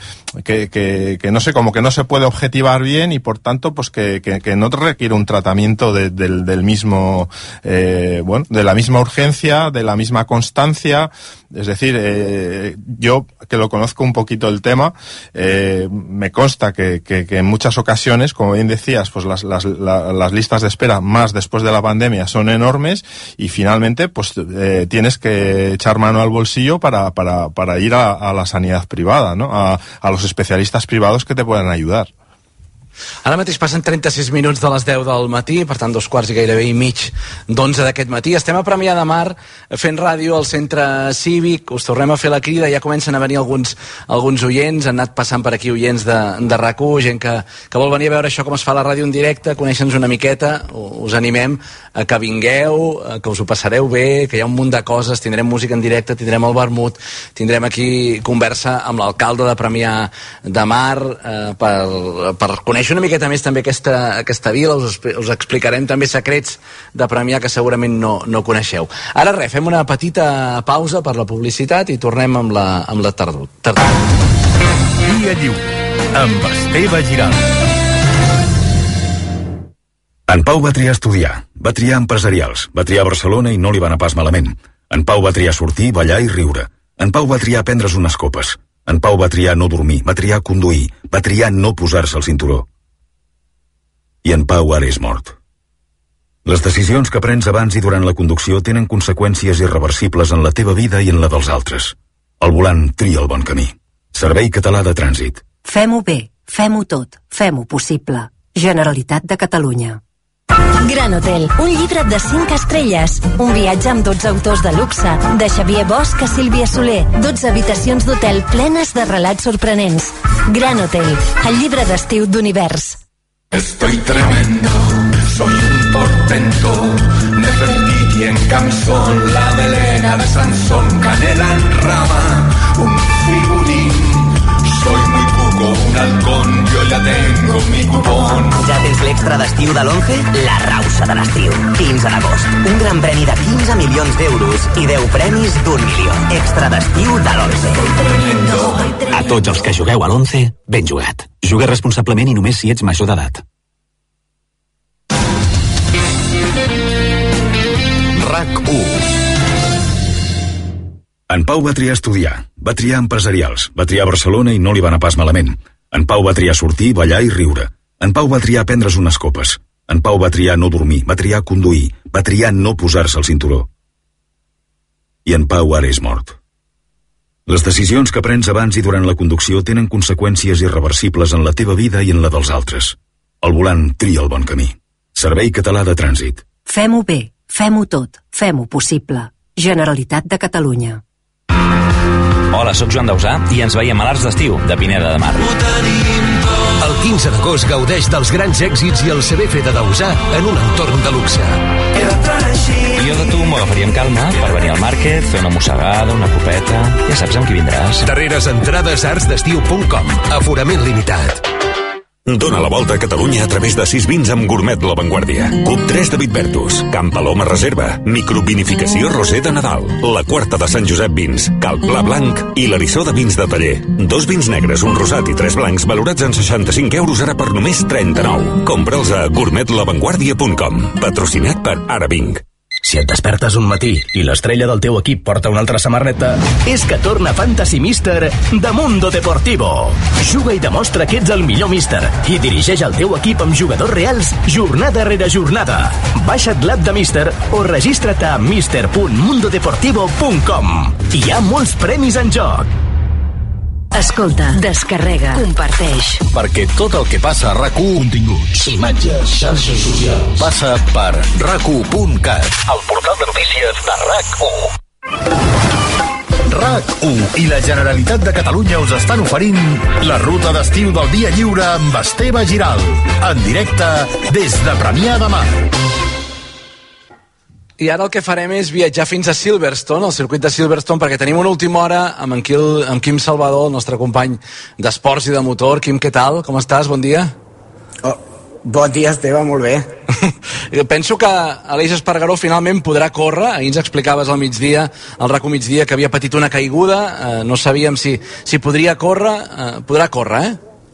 no sé, como que no se puede objetivar bien, y por tanto, pues que no requiere un tratamiento del mismo, de la misma urgencia, de la misma constancia. Es decir, yo que lo conozco un poquito el tema, me consta que en muchas ocasiones, como bien decías, pues las listas de espera, más después de la pandemia, son enormes, y finalmente pues tienes que echar mano al bolsillo para ir a la sanidad privada, ¿no? A los especialistas privados que te puedan ayudar. Ara mateix passen 36 minuts de les 10 del matí, per tant 2 quarts i gairebé i mig d'11 d'aquest matí. Estem a Premià de Mar fent ràdio al centre cívic, us tornem a fer la crida, ja comencen a venir alguns oients, han anat passant per aquí oients de RAC1, gent que vol venir a veure això com es fa la ràdio en directe, conèixer-nos una miqueta. Us animem a que vingueu, que us ho passareu bé, que hi ha un munt de coses, tindrem música en directe, tindrem el vermut, tindrem aquí conversa amb l'alcalde de Premià de Mar per conèixer una miqueta més també aquesta vila. Us explicarem també secrets de Premià que segurament no coneixeu. Ara res, fem una petita pausa per la publicitat i tornem amb la tardor. Via Lliure, amb Esteve Giral. En Pau va triar estudiar, va triar empresarials, va triar Barcelona i no li va anar pas malament. En Pau va triar sortir, ballar i riure. En Pau va triar prendre's unes copes. En Pau va triar no dormir, va triar conduir, va triar no posar-se el cinturó. I en Pau ara és mort. Les decisions que prens abans i durant la conducció tenen conseqüències irreversibles en la teva vida i en la dels altres. Al volant, tria el bon camí. Servei Català de Trànsit. Fem-ho bé, fem-ho tot, fem-ho possible. Generalitat de Catalunya. Gran Hotel, un llibre de 5 estrelles, un viatge amb 12 autors de luxe, de Xavier Bosch a Sílvia Soler, 12 habitacions d'hotel plenes de relats sorprenents. Gran Hotel, el llibre d'estiu d'Univers. Estoy tremendo, soy un portento, Nefertiti en camisón, la melena de Sansón, canela en rama, un figurín. Soy muy cuco, un halcón, yo ya tengo mi cupón. Ja tens l'extra d'estiu de l'11? La rauxa de l'estiu. 15 d'agost. Un gran premi de 15 milions d'euros i 10 premis d'1 milió. Extra d'estiu de l'11. A tots els que jugueu a l'11, ben jugat. Juga responsablement i només si ets major d'edat. RAC1. En Pau va triar estudiar, va triar empresarials, va triar Barcelona i no li va anar pas malament. En Pau va triar sortir, ballar i riure. En Pau va triar prendre's unes copes. En Pau va triar no dormir, va triar conduir, va triar no posar-se el cinturó. I en Pau ara és mort. Les decisions que prens abans i durant la conducció tenen conseqüències irreversibles en la teva vida i en la dels altres. Al volant, tria el bon camí. Servei Català de Trànsit. Fem-ho bé, fem-ho tot, fem-ho possible. Generalitat de Catalunya. Hola, sóc Joan Dausà i ens veiem a l'Arts d'Estiu de Pineda de Mar. El 15 d'agost gaudeix dels grans èxits i el saber fer de Dausà en un entorn de luxe. Jo de tu m'ho agafaria amb calma per venir al Market, fer una mossegada, una copeta... Ja saps amb qui vindràs. Darreres entrades a artsdestiu.com. Aforament limitat. Dóna la volta a Catalunya a través de 6 vins amb Gourmet La Vanguardia. Cup 3 de Vitbertus, Camp Paloma Reserva, Microvinificació Roser de Nadal, la quarta de Sant Josep Vins, Cal Pla Blanc i l'Arissó de Vins de Taller. 2 vins negres, un rosat i 3 blancs valorats en 65 euros ara per només 39. Compra'ls a gourmetlavanguardia.com. Patrocinat per Ara Vinc. Si et despertes un matí i l'estrella del teu equip porta una altra samarreta, és que torna Fantasy Mister de Mundo Deportivo. Juga i demostra que ets el millor míster i dirigeix el teu equip amb jugadors reals jornada rere jornada. Baixa't l'app de Mister o registra't a mister.mundodeportivo.com. Hi ha molts premis en joc. Escolta, descarrega, comparteix. Perquè tot el que passa a RAC1, continguts, imatges, xarxes socials, passa per RAC1.cat, el portal de notícies de RAC1. RAC1 i la Generalitat de Catalunya us estan oferint la ruta d'estiu del Via Lliure amb Esteve Giral, en directe des de Premià de Mar. I ara el que farem és viatjar fins a Silverstone, al circuit de Silverstone, perquè tenim una última hora amb Quim Salvador, el nostre company d'esports i de motor. Quim, què tal? Com estàs? Bon dia. Bon dia, Esteve, molt bé. Penso que Aleix Espargaró finalment podrà córrer. Ahir ens explicaves al migdia, al RAC1 migdia, que havia patit una caiguda. No sabíem si podria córrer. Podrà córrer,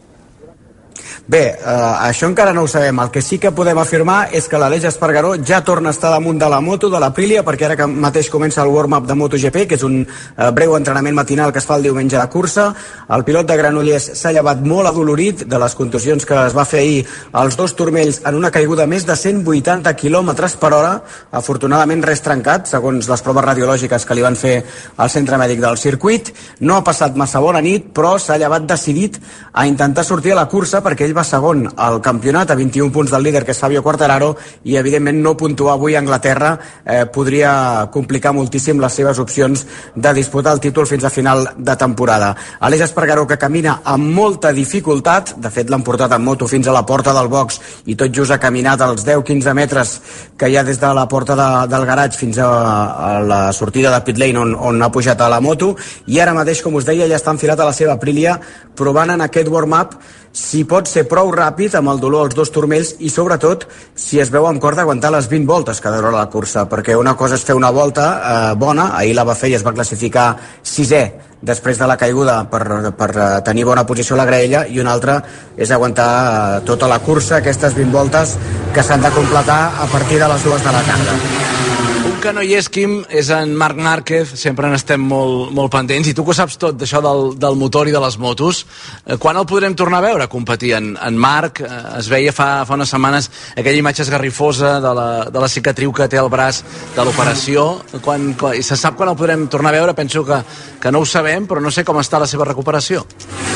Bé, això encara no ho sabem. El que sí que podem afirmar és que l'Aleix Espargaró ja torna a estar damunt de la moto, de l'Aprilia, perquè ara que mateix comença el warm-up de MotoGP, que és un breu entrenament matinal que es fa el diumenge de cursa. El pilot de Granollers s'ha llevat molt adolorit de les contusions que es va fer ahir als 2 turmells en una caiguda més de 180 km per hora. Afortunadament res trencat, segons les proves radiològiques que li van fer al centre mèdic del circuit. No ha passat massa bona nit, però s'ha llevat decidit a intentar sortir a la cursa, perquè ell va segon al campionat a 21 punts del líder, que és Fabio Quartararo, i evidentment no puntuar avui a Anglaterra podria complicar moltíssim les seves opcions de disputar el títol fins a final de temporada. Aleix Espargaró, que camina amb molta dificultat, de fet l'han portat en moto fins a la porta del box i tot just ha caminat els 10-15 metres que hi ha des de la porta del garatge fins a la sortida de pit lane on ha pujat a la moto, i ara mateix, com us deia, ja està enfilat a la seva Aprilia provant en aquest warm-up si pot ser prou ràpid amb el dolor als 2 turmells i sobretot si es veu amb cor d'aguantar les 20 voltes que durarà la cursa, perquè una cosa és fer una volta bona, ahir la va fer i es va classificar 6è després de la caiguda per tenir bona posició a la graella, i una altra és aguantar tota la cursa, aquestes 20 voltes que s'han de completar a partir de les 2 de la tarda. Un que no hi és, Quim, és en Marc Márquez. Sempre n'estem molt pendents, i tu que saps tot d'això del motor i de les motos, quan el podrem tornar a veure competir? En Marc es veia fa unes setmanes aquella imatge esgarrifosa de la cicatriu que té al braç de l'operació. Se sap quan el podrem tornar a veure? Penso que no ho sabem, però no sé com està la seva recuperació.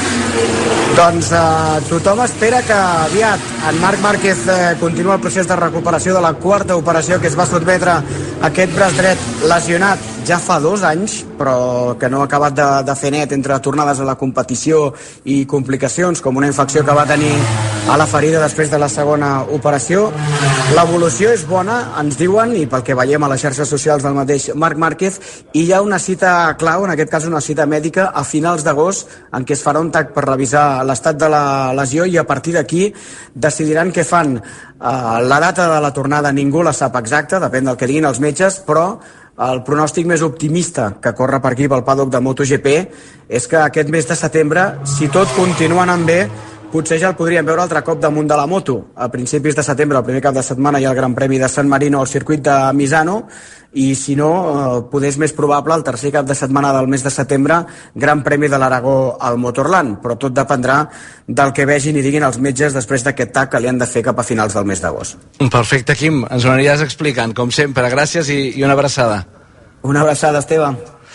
Doncs tothom espera que aviat en Marc Márquez continua el procés de recuperació de la 4ª operació que es va sotmetre a aquest braç dret lesionat ja fa 2 anys, però que no ha acabat de fer net entre tornades a la competició i complicacions, com una infecció que va tenir a la ferida després de la 2ª operació. L'evolució és bona, ens diuen, i pel que veiem a les xarxes socials del mateix Marc Márquez, i hi ha una cita clau, en aquest cas una cita mèdica, a finals d'agost, en què es farà un TAC per revisar l'estat de la lesió, i a partir d'aquí decidiran què fan. La data de la tornada ningú la sap exacta, depèn del que diguin els metges, però el pronòstic més optimista que corre per aquí pel paddock de MotoGP és que aquest mes de setembre, si tot continua anant bé, potser ja el podríem veure altre cop damunt de la moto. A principis de setembre, el primer cap de setmana, hi ha el Gran Premi de San Marino al circuit de Misano, i si no, potser és més probable el tercer cap de setmana del mes de setembre, Gran Premi de l'Aragó al Motorland, però tot dependrà del que vegin i diguin els metges després d'aquest TAC que li han de fer cap a finals del mes d'agost. Perfecte, Quim, ens ho aniràs explicant, com sempre. Gràcies i una abraçada. Una abraçada, Esteve.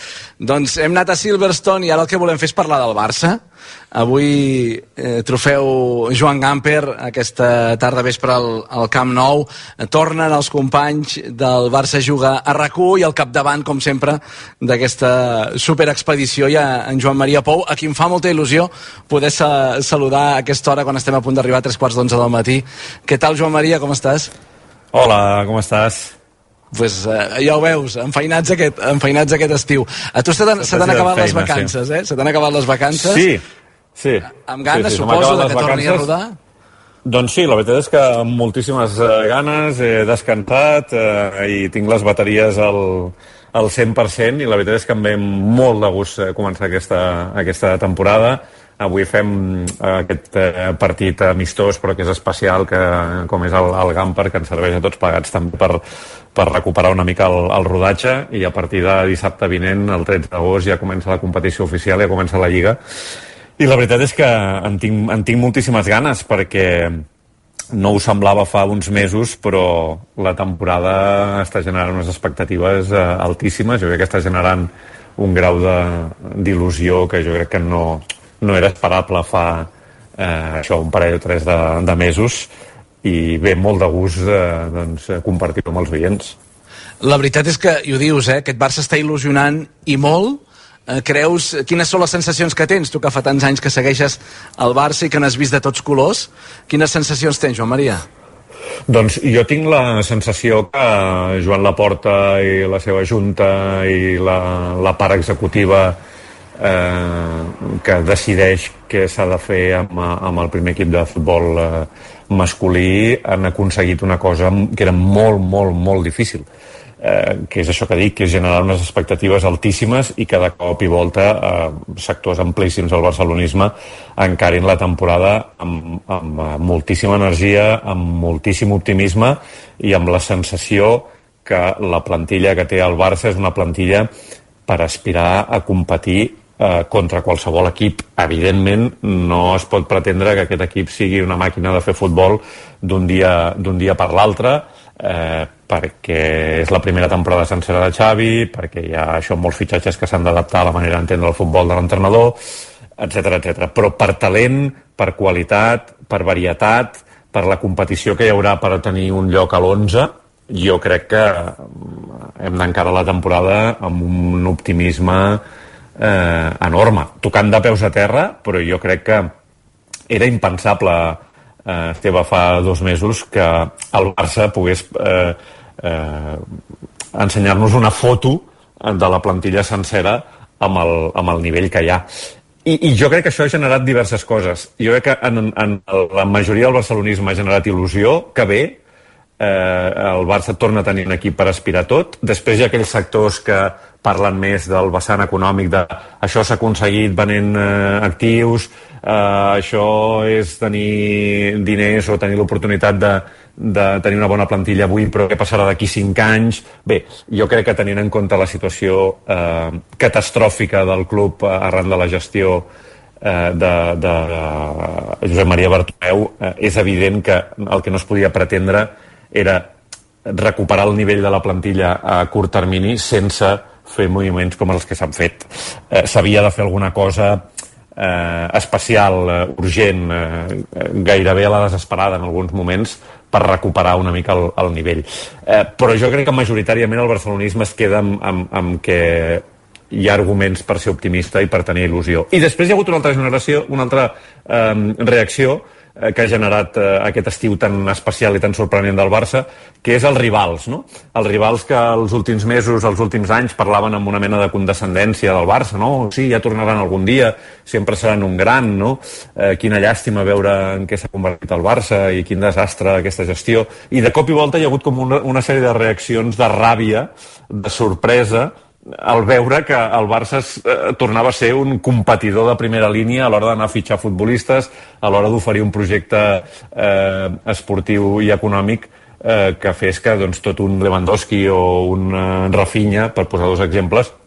Doncs hem anat a Silverstone i ara el que volem fer és parlar del Barça. Avui trofeu Joan Gamper, aquesta tarda vespre al Camp Nou. Tornen els companys del Barça a jugar a RAC1 i al capdavant, com sempre, d'aquesta superexpedició hi ha en Joan Maria Pou, a qui em fa molta il·lusió poder saludar a aquesta hora quan estem a punt d'arribar a 3:15 del matí. Què tal, Joan Maria, com estàs? Hola, com estàs? Pues ja ho veus, enfeinats aquest estiu. A tu se t'han acabat les vacances, eh? Se t'han acabat les vacances? Sí. Amb ganes, suposo, de que torni a rodar? Doncs sí, la veritat és que amb moltíssimes ganes, he descansat i tinc les bateries al 100% i la veritat és que em ve molt de gust començar aquesta temporada. Avui fem aquest partit amistós, però que és especial, com és el Gamper, que ens serveix a tots plegats també per recuperar una mica el rodatge, i a partir de dissabte vinent, el 13 d'agost, ja comença la competició oficial, ja comença la Lliga. I la veritat és que en tinc moltíssimes ganes, perquè no ho semblava fa uns mesos, però la temporada està generant unes expectatives altíssimes. Jo crec que està generant un grau d'il·lusió que jo crec que no era esperable fa un parell o tres de mesos, i ve molt de gust compartir-ho amb els oients. La veritat és que, i ho dius, aquest Barça està il·lusionant i molt. Creus, quines són les sensacions que tens, tu que fa tants anys que segueixes el Barça i que n'has vist de tots colors? Quines sensacions tens, Joan Maria? Doncs jo tinc la sensació que Joan Laporta i la seva junta i la part executiva que decideix què s'ha de fer amb el primer equip de futbol masculí han aconseguit una cosa que era molt, molt, molt difícil, que és això que dic, que és generar unes expectatives altíssimes i que de cop i volta sectors amplíssims del barcelonisme encarin la temporada amb moltíssima energia, amb moltíssim optimisme i amb la sensació que la plantilla que té el Barça és una plantilla per aspirar a competir contra qualsevol equip. Evidentment no es pot pretendre que aquest equip sigui una màquina de fer futbol d'un dia per l'altre, perquè és la primera temporada sencera de Xavi, perquè hi ha molts fitxatges que s'han d'adaptar a la manera d'entendre el futbol de l'entrenador, etc. Però per talent, per qualitat, per varietat, per la competició que hi haurà per tenir un lloc a l'11, jo crec que hem d'encarar la temporada amb un optimisme enorme, tocant de peus a terra, però jo crec que era impensable, Esteve, fa 2 mesos que el Barça pogués ensenyar-nos una foto de la plantilla sencera amb el nivell que hi ha. I jo crec que això ha generat diverses coses. Jo crec que en la majoria del barcelonisme ha generat il·lusió, que bé, el Barça torna a tenir un equip per aspirar tot. Després hi ha aquells sectors que parlen més del vessant econòmic, de això s'ha aconseguit venent actius, això és tenir diners o tenir l'oportunitat de tenir una bona plantilla avui, però què passarà d'aquí 5 anys? Bé, jo crec que tenint en compte la situació catastròfica del club arran de la gestió de Josep Maria Bartomeu, és evident que el que no es podia pretendre era recuperar el nivell de la plantilla a curt termini sense fer moviments com els que s'han fet. S'havia de fer alguna cosa especial, urgent, gairebé a la desesperada en alguns moments, per recuperar una mica el nivell. Però jo crec que majoritàriament el barcelonisme es queda amb que hi ha arguments per ser optimista i per tenir il·lusió. I després hi ha hagut una altra reacció que ha generat aquest estiu tan especial i tan sorprenent del Barça, que és els rivals, no? Els rivals que els últims mesos, els últims anys parlaven amb una mena de condescendència del Barça, no? Sí, ja tornaran algun dia, sempre seran un gran, no? Quina llàstima veure en què s'ha convertit el Barça i quin desastre aquesta gestió. I de cop i volta hi ha hagut com una sèrie de reaccions de ràbia, de sorpresa, al veure que el Barça tornava a ser un competidor de primera línia a l'hora d'anar a fitxar futbolistes, a l'hora d'oferir un projecte esportiu i econòmic que fes que tot un Lewandowski o un Rafinha, per posar 2 exemples,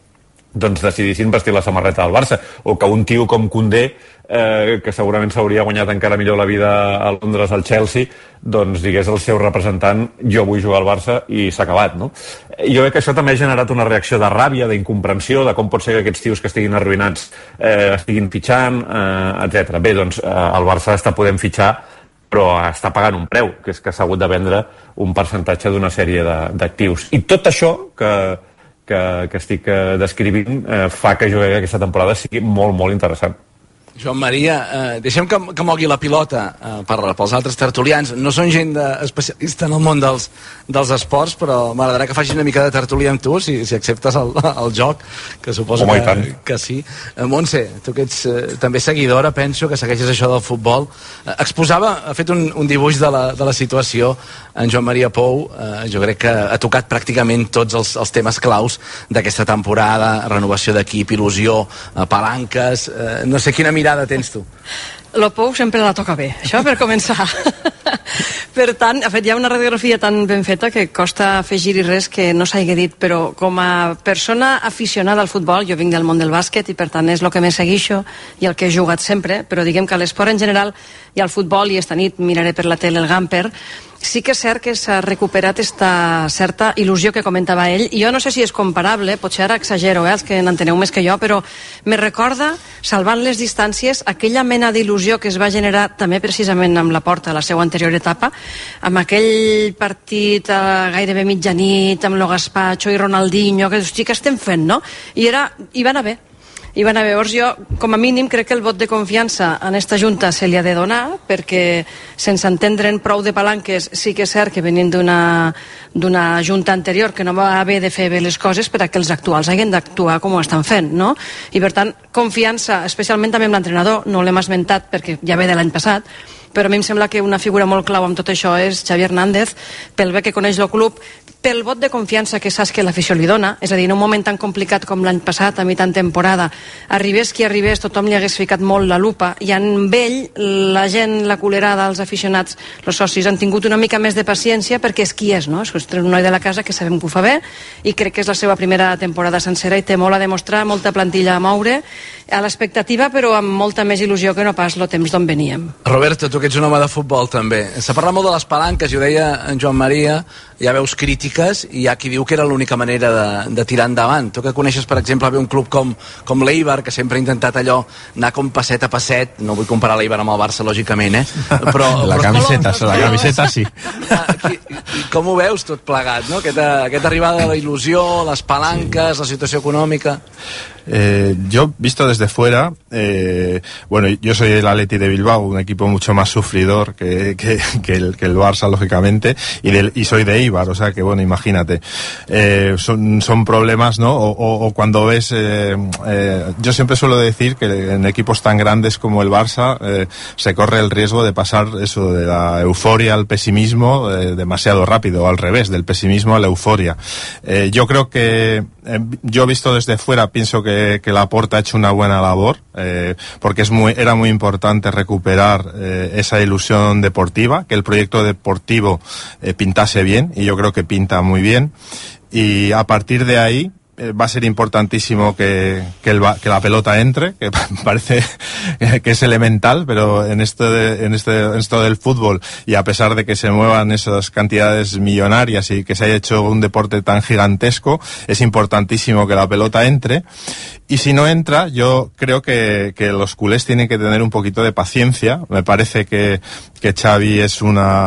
doncs decidissin vestir la samarreta del Barça, o que un tio com Koundé, que segurament s'hauria guanyat encara millor la vida a Londres al Chelsea, doncs digués al seu representant jo vull jugar al Barça i s'ha acabat, no? Jo crec que això també ha generat una reacció de ràbia, d'incomprensió, de com pot ser que aquests tios que estiguin arruïnats estiguin fitxant, etc. Bé, doncs el Barça està podent fitxar, però està pagant un preu, que és que s'ha hagut de vendre un percentatge d'una sèrie d'actius. I tot això que estic descrivint fa que jo crec que aquesta temporada sigui molt, molt interessant. Joan Maria, deixem que mogui la pilota pels altres tertulians. No són gent especialista en el món dels esports, però m'agradarà que facis una mica de tertúlia amb tu, si acceptes el joc, que suposo que sí. Montse, tu que ets també seguidora, penso, que segueixes això del futbol. Ha fet un dibuix de la situació en Joan Maria Pou. Jo crec que ha tocat pràcticament tots els temes claus d'aquesta temporada: renovació d'equip, il·lusió, palanques... No sé quina mirada tens tu. Lo Pou sempre la toca bé, això per començar. Per tant, ha fet ja una radiografia tan ben feta que costa afegir-hi res que no s'hagi dit, però com a persona aficionada al futbol, jo vinc del món del bàsquet i per tant és el que més seguixo i el que he jugat sempre, però diguem que a l'esport en general i al futbol, i esta nit miraré per la tele el Gamper, sí que és cert que s'ha recuperat esta certa il·lusió que comentava ell, i jo no sé si és comparable, potser ara exagero, els que n'enteneu més que jo, però me recorda, salvant les distàncies, aquella mena d'il·lusió que es va generar també precisament amb la Porta a la seva anterior etapa, amb aquell partit a gairebé mitjanit, amb lo Gaspacho i Ronaldinho, que hosti, què estem fent, no? I va anar bé. Llavors jo, com a mínim, crec que el vot de confiança en esta Junta se li ha de donar, perquè sense entendre'n prou de palanques sí que és cert que venint d'una Junta anterior que no va haver de fer bé les coses per a que els actuals hagin d'actuar com ho estan fent, no? I per tant, confiança, especialment també amb l'entrenador, no l'hem esmentat perquè ja ve de l'any passat, però a mi em sembla que una figura molt clau amb tot això és Xavi Hernández, pel bé que coneix el club, pel vot de confiança que saps que l'afició li dona, és a dir, en un moment tan complicat com l'any passat, a mitjan temporada, arribés qui arribés, tothom li hagués ficat molt la lupa, i amb ell, la gent, la culerada, els aficionats, els socis, han tingut una mica més de paciència perquè és qui és, no? És un noi de la casa que sabem que ho fa bé, i crec que és la seva primera temporada sencera i té molt a demostrar, molta plantilla a moure, a l'expectativa, però amb molta més il·lusió que no pas el temps d'on veníem. Roberto, tu que ets un home de futbol també, s'ha parlat molt de les palanques, i ho deia en Joan Maria, hi ha veus crítiques i hi ha qui diu que era l'única manera de tirar endavant. Tu que coneixes, per exemple, un club com l'Eibar, que sempre ha intentat allò anar com passet a passet, no vull comparar l'Eibar amb el Barça, lògicament, però la camiseta sí. I com ho veus tot plegat, no? Aquesta arribada de la il·lusió, les palanques, la situació econòmica... Yo, visto desde fuera, bueno, yo soy el Atleti de Bilbao, un equipo mucho más sufridor que el Barça, lógicamente, y soy de Eibar, o sea que, bueno, imagínate, son problemas, ¿no? O cuando ves, yo siempre suelo decir que en equipos tan grandes como el Barça se corre el riesgo de pasar eso de la euforia al pesimismo demasiado rápido, o al revés, del pesimismo a la euforia. Yo creo que, yo visto desde fuera, pienso que Laporta ha hecho una buena labor, porque era muy importante recuperar esa ilusión deportiva, que el proyecto deportivo pintase bien, y yo creo que pinta muy bien, y a partir de ahí va a ser importantísimo que la pelota entre, que parece que es elemental, pero en esto del fútbol, y a pesar de que se muevan esas cantidades millonarias y que se haya hecho un deporte tan gigantesco, es importantísimo que la pelota entre. Y si no entra, yo creo que los culés tienen que tener un poquito de paciencia. Me parece que Xavi es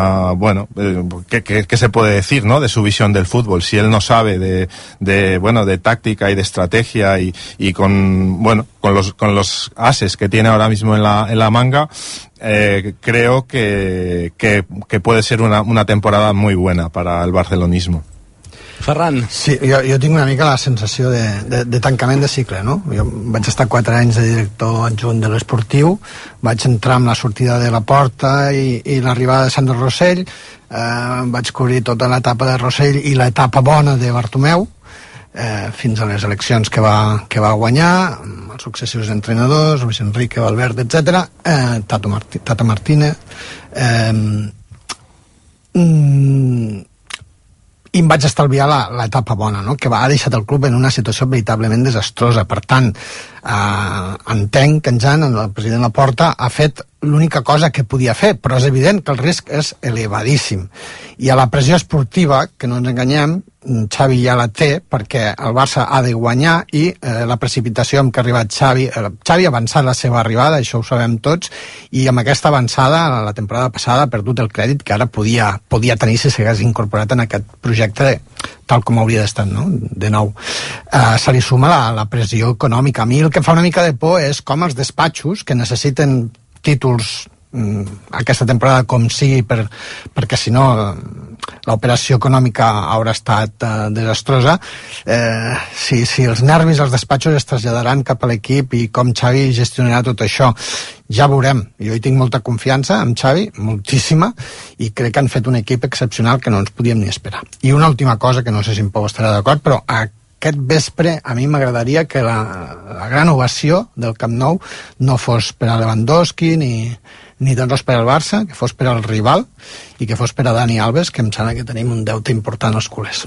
¿qué se puede decir, no? De su visión del fútbol. Si él no sabe de táctica y de estrategia y con los ases que tiene ahora mismo en la manga, creo que puede ser una temporada muy buena para el barcelonismo. Ferran. Sí, jo tinc una mica la sensació de tancament de cicle, no? Jo vaig estar 4 anys de director adjunt de l'Esportiu, vaig entrar amb la sortida de la Porta i l'arribada de Sandro Rossell, vaig cobrir tota l'etapa de Rossell i l'etapa bona de Bartomeu, fins a les eleccions que va guanyar, amb els successius entrenadors, Luis Enrique, Valverde, etc. Tata Martínez... em vaig estalviar l'etapa bona, no? Que ha deixat el club en una situació veritablement desastrosa. Per tant, entenc que en Jan, el president Laporta, ha fet l'única cosa que podia fer, però és evident que el risc és elevadíssim. I a la pressió esportiva, que no ens enganyem, Xavi ja la té, perquè el Barça ha de guanyar i la precipitació amb què ha arribat Xavi ha avançat la seva arribada, això ho sabem tots, i amb aquesta avançada, la temporada passada, ha perdut el crèdit que ara podia tenir si s'hagués incorporat en aquest projecte tal com hauria d'estar, no? De nou. Se li suma la pressió econòmica. A mi el que fa una mica de por és com els despatxos, que necessiten títols aquesta temporada com sigui, perquè si no l'operació econòmica haurà estat desastrosa. Si els nervis als despatxos es traslladaran cap a l'equip i com Xavi gestionarà tot això, ja veurem. Jo hi tinc molta confiança amb Xavi, moltíssima, i crec que han fet un equip excepcional que no ens podíem ni esperar. I una última cosa, que no sé si en Pau estarà d'acord, però aquest vespre a mi m'agradaria que la gran ovació del Camp Nou no fos per a Lewandowski ni tan sols per al Barça, que fos per al rival i que fos per a Dani Alves, que em sembla que tenim un deute important als culers.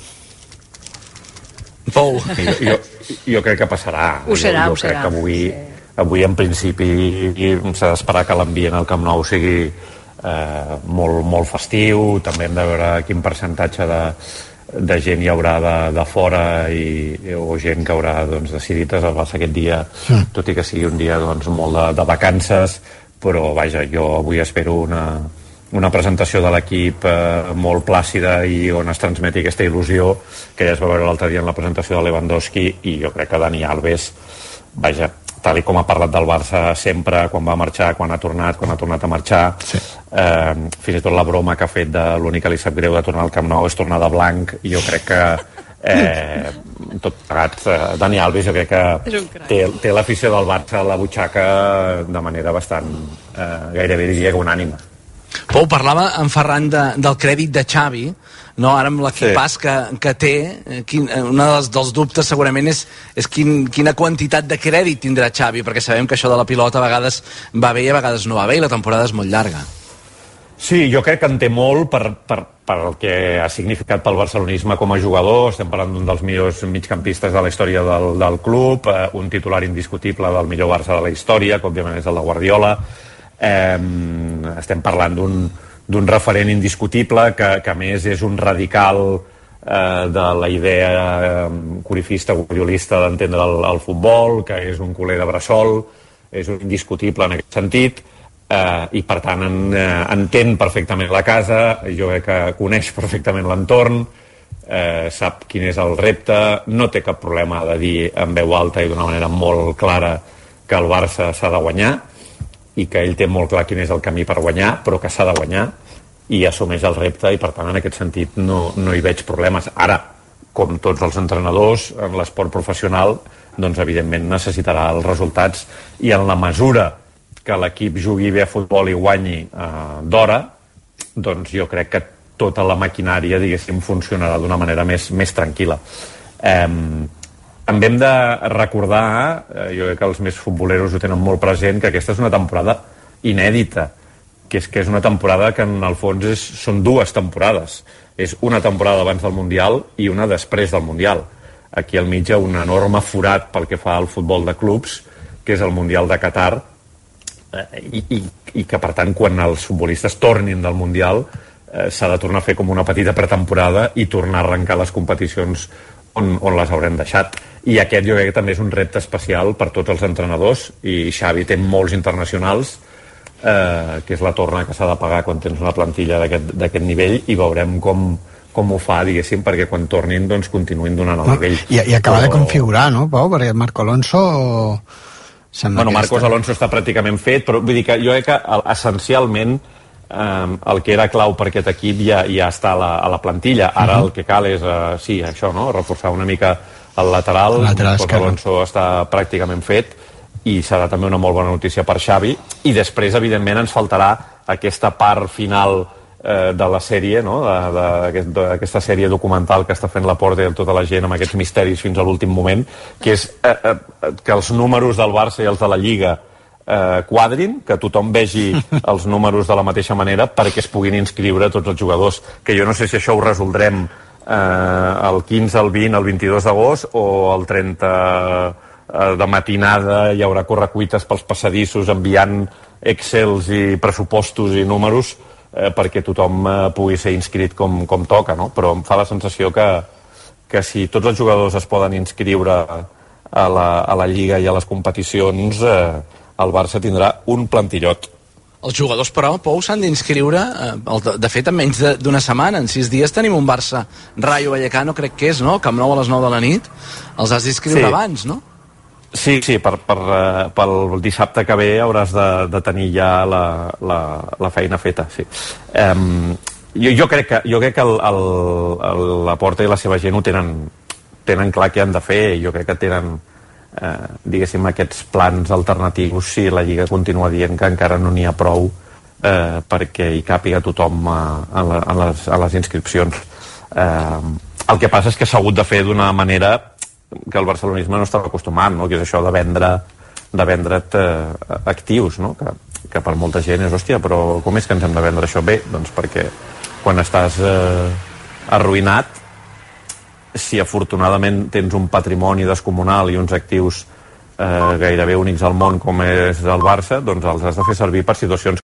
Pou. Jo crec que passarà. Ho serà. Crec que avui en principi s'ha d'esperar que l'ambient al Camp Nou sigui molt, molt festiu. També hem de veure quin percentatge de gent hi haurà de fora o gent que haurà decidit reservar-se aquest dia, tot i que sigui un dia molt de vacances. Però vaja, jo avui espero una presentació de l'equip molt plàcida i on es transmeti aquesta il·lusió que ja es va veure l'altre dia en la presentació de Lewandowski, i jo crec que Dani Alves, vaja, tal com ha parlat del Barça sempre, quan va marxar, quan ha tornat a marxar, fins i tot la broma que ha fet de l'únic que li sap greu de tornar al Camp Nou és tornar de blanc, i jo crec que tot plegat, Dani Alves jo crec que té l'afició del Barça a la butxaca de manera bastant gairebé diria que unànima. Pau, parlava en Ferran del crèdit de Xavi, no? Ara amb l'equipàs que té, un dels dubtes segurament és quina quantitat de crèdit tindrà Xavi, perquè sabem que això de la pilota a vegades va bé i a vegades no va bé, i la temporada és molt llarga. Sí, jo crec que en té molt per el que ha significat pel barcelonisme com a jugador. Estem parlant d'un dels millors migcampistes de la història del club, un titular indiscutible del millor Barça de la història, que òbviament és el de Guardiola. Estem parlant d'un referent indiscutible que a més és un radical de la idea corifista, guardiolista d'entendre el futbol, que és un culer de bressol, és un indiscutible en aquest sentit, i per tant entén perfectament la casa, jo crec que coneix perfectament l'entorn, sap quin és el repte, no té cap problema de dir en veu alta i d'una manera molt clara que el Barça s'ha de guanyar i que ell té molt clar quin és el camí per guanyar, però que s'ha de guanyar, i assumeix el repte, i per tant en aquest sentit no hi veig problemes. Ara, com tots els entrenadors en l'esport professional, doncs evidentment necessitarà els resultats, i en la mesura que l'equip jugui bé a futbol i guanyi d'hora, doncs jo crec que tota la maquinària, diguéssim, funcionarà d'una manera més tranquil·la. També hem de recordar, jo crec que els més futboleros ho tenen molt present, que aquesta és una temporada inèdita, que és una temporada que en el fons són dues temporades. És una temporada abans del Mundial i una després del Mundial. Aquí al mig hi ha un enorme forat pel que fa al futbol de clubs, que és el Mundial de Qatar, i que per tant quan els futbolistes tornin del Mundial s'ha de tornar a fer com una petita pretemporada i tornar a arrencar les competicions on les haurem deixat, i aquest jo crec que també és un repte especial per tots els entrenadors, i Xavi té molts internacionals, que és la torna que s'ha de pagar quan tens una plantilla d'aquest nivell, i veurem com ho fa, diguéssim, perquè quan tornin doncs continuïn donant el nivell. I acaba de configurar, no, Pau? Perquè Marco Alonso... Marcos Alonso està pràcticament fet, però vull dir que jo crec que essencialment el que era clau per aquest equip ja està a la plantilla. Ara el que cal és, això, no? Reforçar una mica el lateral. Marcos Alonso està pràcticament fet, i serà també una molt bona notícia per Xavi, i després evidentment ens faltarà aquesta part final de la sèrie, no? d'aquesta sèrie documental que està fent Laporta i tota la gent amb aquests misteris fins a l'últim moment, que és que els números del Barça i els de la Lliga quadrin, que tothom vegi els números de la mateixa manera perquè es puguin inscriure tots els jugadors, que jo no sé si això ho resoldrem el 15, el 20, el 22 d'agost, o el 30 de matinada hi haurà correcuites pels passadissos enviant Excels i pressupostos i números perquè tothom pugui ser inscrit com toca, no? Però em fa la sensació que si tots els jugadors es poden inscriure a la Lliga i a les competicions, el Barça tindrà un plantillot. Els jugadors, però, Pou, s'han d'inscriure, de fet, en menys d'una setmana. En 6 dies tenim un Barça Rayo Vallecano, crec que és, no? Camp Nou a les 9 de la nit. Els has d'inscriure abans, no? Sí, pel dissabte que ve hauràs de tenir ja la feina feta, sí. Jo crec que la Porta i la seva gent ho tenen clar què han de fer, i jo crec que tenen diguéssim aquests plans alternatius si la Lliga continua dient que encara no n'hi ha prou perquè hi càpiga tothom a les inscripcions. El que passa és que s'ha hagut de fer d'una manera que el barcelonisme no estava acostumat, no? Que és això de vendre't actius, no? Que per molta gent és, hòstia, però com és que ens hem de vendre això? Bé, doncs perquè quan estàs arruïnat, si afortunadament tens un patrimoni descomunal i uns actius gairebé únics al món com és el Barça, doncs els has de fer servir per situacions